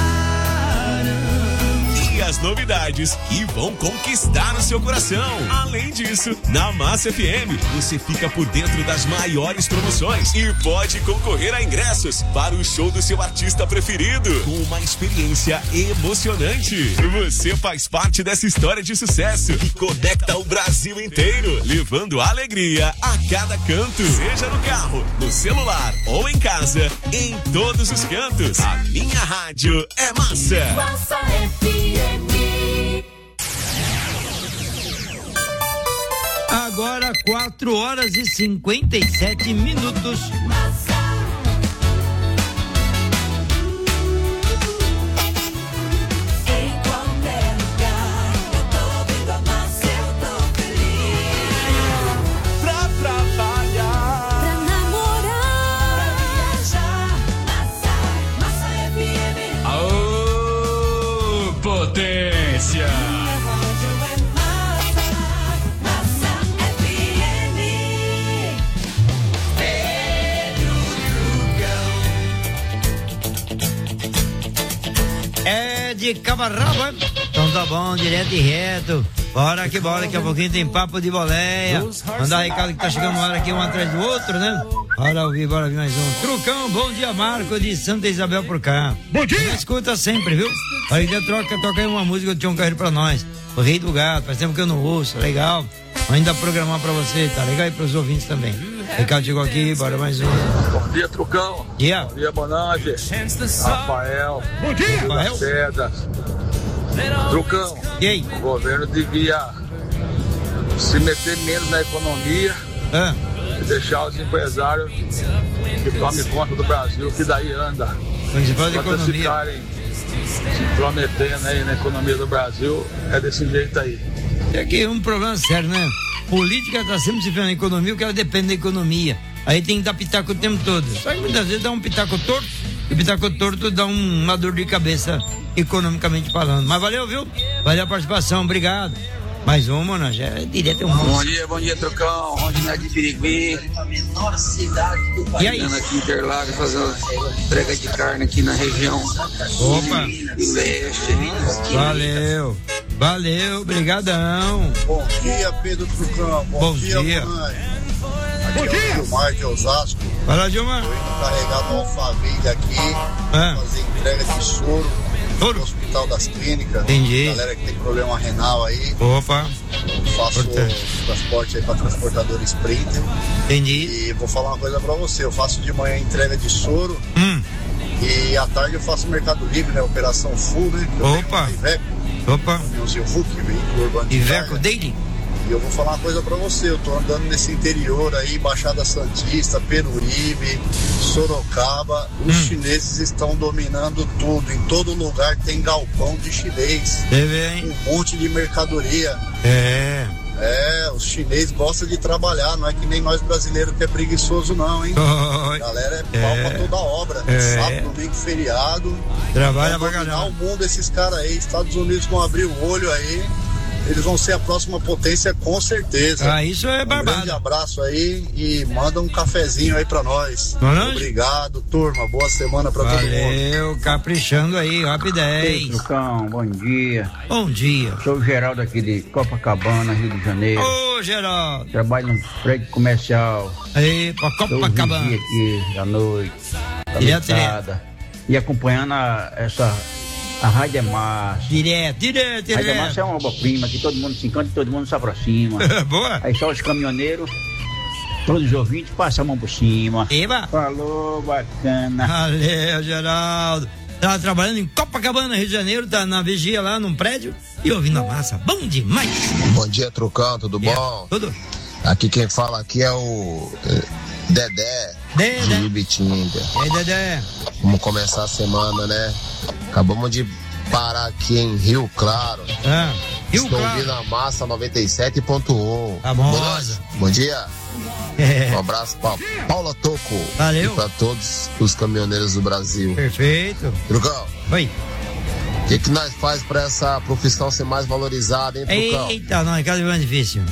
E as novidades que vão conquistar o seu coração. Além disso, na Massa F M, você fica por dentro das maiores promoções e pode concorrer a ingressos para o show do seu artista preferido, com uma experiência emocionante. Você faz parte dessa história de sucesso que conecta o Brasil inteiro, levando alegria a cada canto, seja no carro, no celular ou em casa, em todos os cantos. A minha rádio é Massa. Massa F M. Agora quatro horas e cinquenta e sete minutos. Potência. É de Cabarraba, hein? Então tá bom, direto e reto. Bora que bora, daqui a pouquinho tem papo de boleia. Mandar recado que tá chegando uma hora aqui, um atrás do outro, né? Bora ouvir, bora ouvir mais um. Trucão, bom dia, Marco, de Santa Isabel por cá. Bom dia! Me escuta sempre, viu? Aí de troca, toca aí uma música do Tião Carreiro pra nós. O Rei do Gato, faz tempo que eu não ouço, legal. Ainda programar pra você, tá legal? E pros ouvintes também. Recado chegou aqui, bora mais um. Bom dia, Trucão. Dia. Bom dia, Bonange. Rafael. Bom dia, Rafael. Pedras. Trucão. E aí? O governo devia se meter menos na economia ah. e deixar os empresários que tomem conta do Brasil, que daí anda. Principal de economia. Se ficarem se prometendo aí na economia do Brasil, é desse jeito aí. É que é um problema sério, né? Política tá sempre se vendo na economia, porque ela depende da economia. Aí tem que dar pitaco o tempo todo. Só que muitas vezes dá um pitaco torto, e o pitaco torto dá um, uma dor de cabeça, economicamente falando. Mas valeu, viu? Valeu a participação, obrigado. Mais uma, né? Já é direto um Bom dia, bom dia, Trucão. Rondinha de Pirigui. E aí? Aqui em Interlagos, fazendo entrega de carne aqui na região. Opa! Leste. Valeu! Valeu, brigadão! Bom dia, Pedro Trucão. Bom, Bom dia, dia. mãe. Aqui Bom é dia. o Gilmar de Osasco. Fala, Gilmar. Tô indo carregar uma família aqui, ah. fazer entrega de soro no Hospital das Clínicas. Entendi. Galera que tem problema renal aí. Opa. Eu faço o transporte aí pra transportadora Sprinter. Entendi. E vou falar uma coisa pra você. Eu faço de manhã entrega de soro. Hum. E à tarde eu faço Mercado Livre, né? Operação Full, né? Eu Opa. Iveco. Opa. Caminhãozinho V U C, veículo urbano de Iveco carga. Daily? E eu vou falar uma coisa pra você, eu tô andando nesse interior aí, Baixada Santista, Peruíbe, Sorocaba, os hum. chineses estão dominando tudo, em todo lugar tem galpão de chinês, Deve, um monte de mercadoria. É. É, os chineses gostam de trabalhar, não é que nem nós brasileiros que é preguiçoso não, hein? Oh, a galera é pau é. pra toda obra, é. sábado, domingo, feriado. Trabalha pra caramba. O mundo, esses caras aí, Estados Unidos vão abrir o olho aí. Eles vão ser a próxima potência com certeza. Ah, isso é barbado. Um grande abraço aí e manda um cafezinho aí pra nós. Não, obrigado, turma. Boa semana pra Valeu, todo mundo. Valeu, caprichando aí, rapidez. Trucão, bom dia. Bom dia. Sou o Geraldo aqui de Copacabana, Rio de Janeiro. Ô, Geraldo. Trabalho num prédio comercial. Aí, pra Copacabana. Tô aqui à noite. Direto, e acompanhando a, essa... A Rádio é Massa. Direto, direto, direto. A Rádio é Massa é uma obra-prima que todo mundo se encanta e todo mundo se aproxima. Boa. Aí só os caminhoneiros, todos os ouvintes, passam a mão por cima. Eba. Falou, bacana. Valeu, Geraldo. Tava trabalhando em Copacabana, Rio de Janeiro, tá na vigia lá num prédio e ouvindo a massa. Bom demais. Bom dia, Trucão, tudo é, bom? Tudo. Aqui quem fala aqui é o eh, Dedé. Dedé. De Ibitinga. E aí, Dedé? Vamos começar a semana, né? Acabamos de parar aqui em Rio Claro. Ah, Rio Estou Claro. ouvindo a massa noventa e sete ponto um. Famosa. Bom dia. É. Um abraço para Paula Toco. Valeu. E para todos os caminhoneiros do Brasil. Perfeito. Trucão. Oi. O que, que nós faz para essa profissão ser mais valorizada, hein, Trucão? Eita, não, é cada vez mais difícil.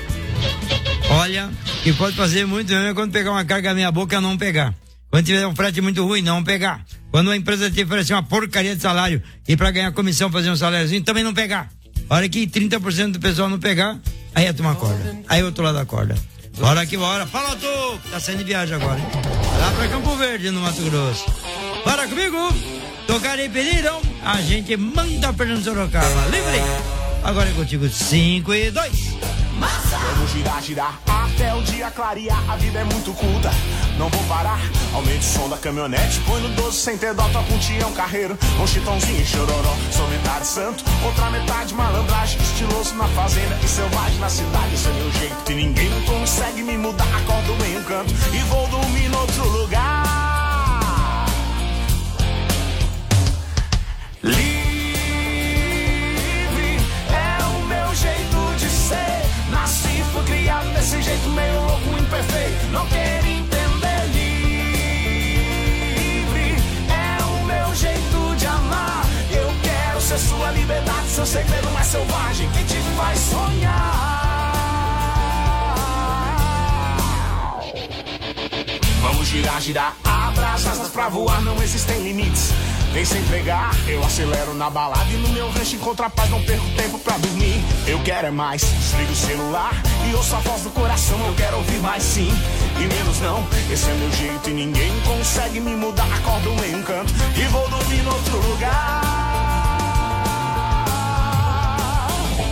Olha, que pode fazer muito mesmo é quando pegar uma carga na minha boca não pegar. Quando tiver um frete muito ruim, não pegar. Quando a empresa te oferecer uma porcaria de salário e pra ganhar comissão fazer um saláriozinho, também não pegar. A hora que trinta por cento do pessoal não pegar, aí é tomar corda. Aí é outro lado da corda. Bora que bora. Fala, tu! Tá saindo de viagem agora, hein? Lá pra Campo Verde, no Mato Grosso. Bora comigo! Tocarei pediram, a gente manda Fernando Sorocaba. Livre! Agora é contigo, cinco e dois. Vamos girar, girar até o dia clarear. A vida é muito curta, não vou parar. Aumente o som da caminhonete, põe no doze sem ter dó. Toca um tião carreiro, um chitãozinho e chororó. Sou metade santo, outra metade malandragem. Estiloso na fazenda e selvagem na cidade. Esse é meu jeito e ninguém consegue me mudar. Acordo em um canto e vou dormir em outro lugar. Livre é o meu jeito de ser. Nasci, fui criado desse jeito meio louco, imperfeito. Não quero entender. Livre é o meu jeito de amar. Eu quero ser sua liberdade, seu segredo mais selvagem, que te faz sonhar. Vamos girar, girar, abra as asas pra voar, não existem limites. Vem sem entregar, eu acelero na balada e no meu rancho encontro a paz, não perco tempo pra dormir. Eu quero é mais, desligo o celular e ouço a voz do coração. Eu quero ouvir mais sim e menos não. Esse é meu jeito e ninguém consegue me mudar. Acordo em um canto e vou dormir em outro lugar.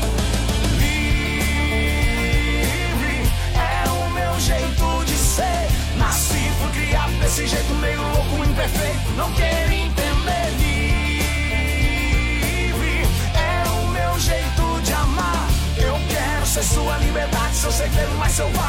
Livre é o meu jeito de ser. Nasci, fui criado desse jeito meio louco, imperfeito. Não quero entender. Livre é o meu jeito de amar. Eu quero ser sua liberdade, seu segredo mais selvagem.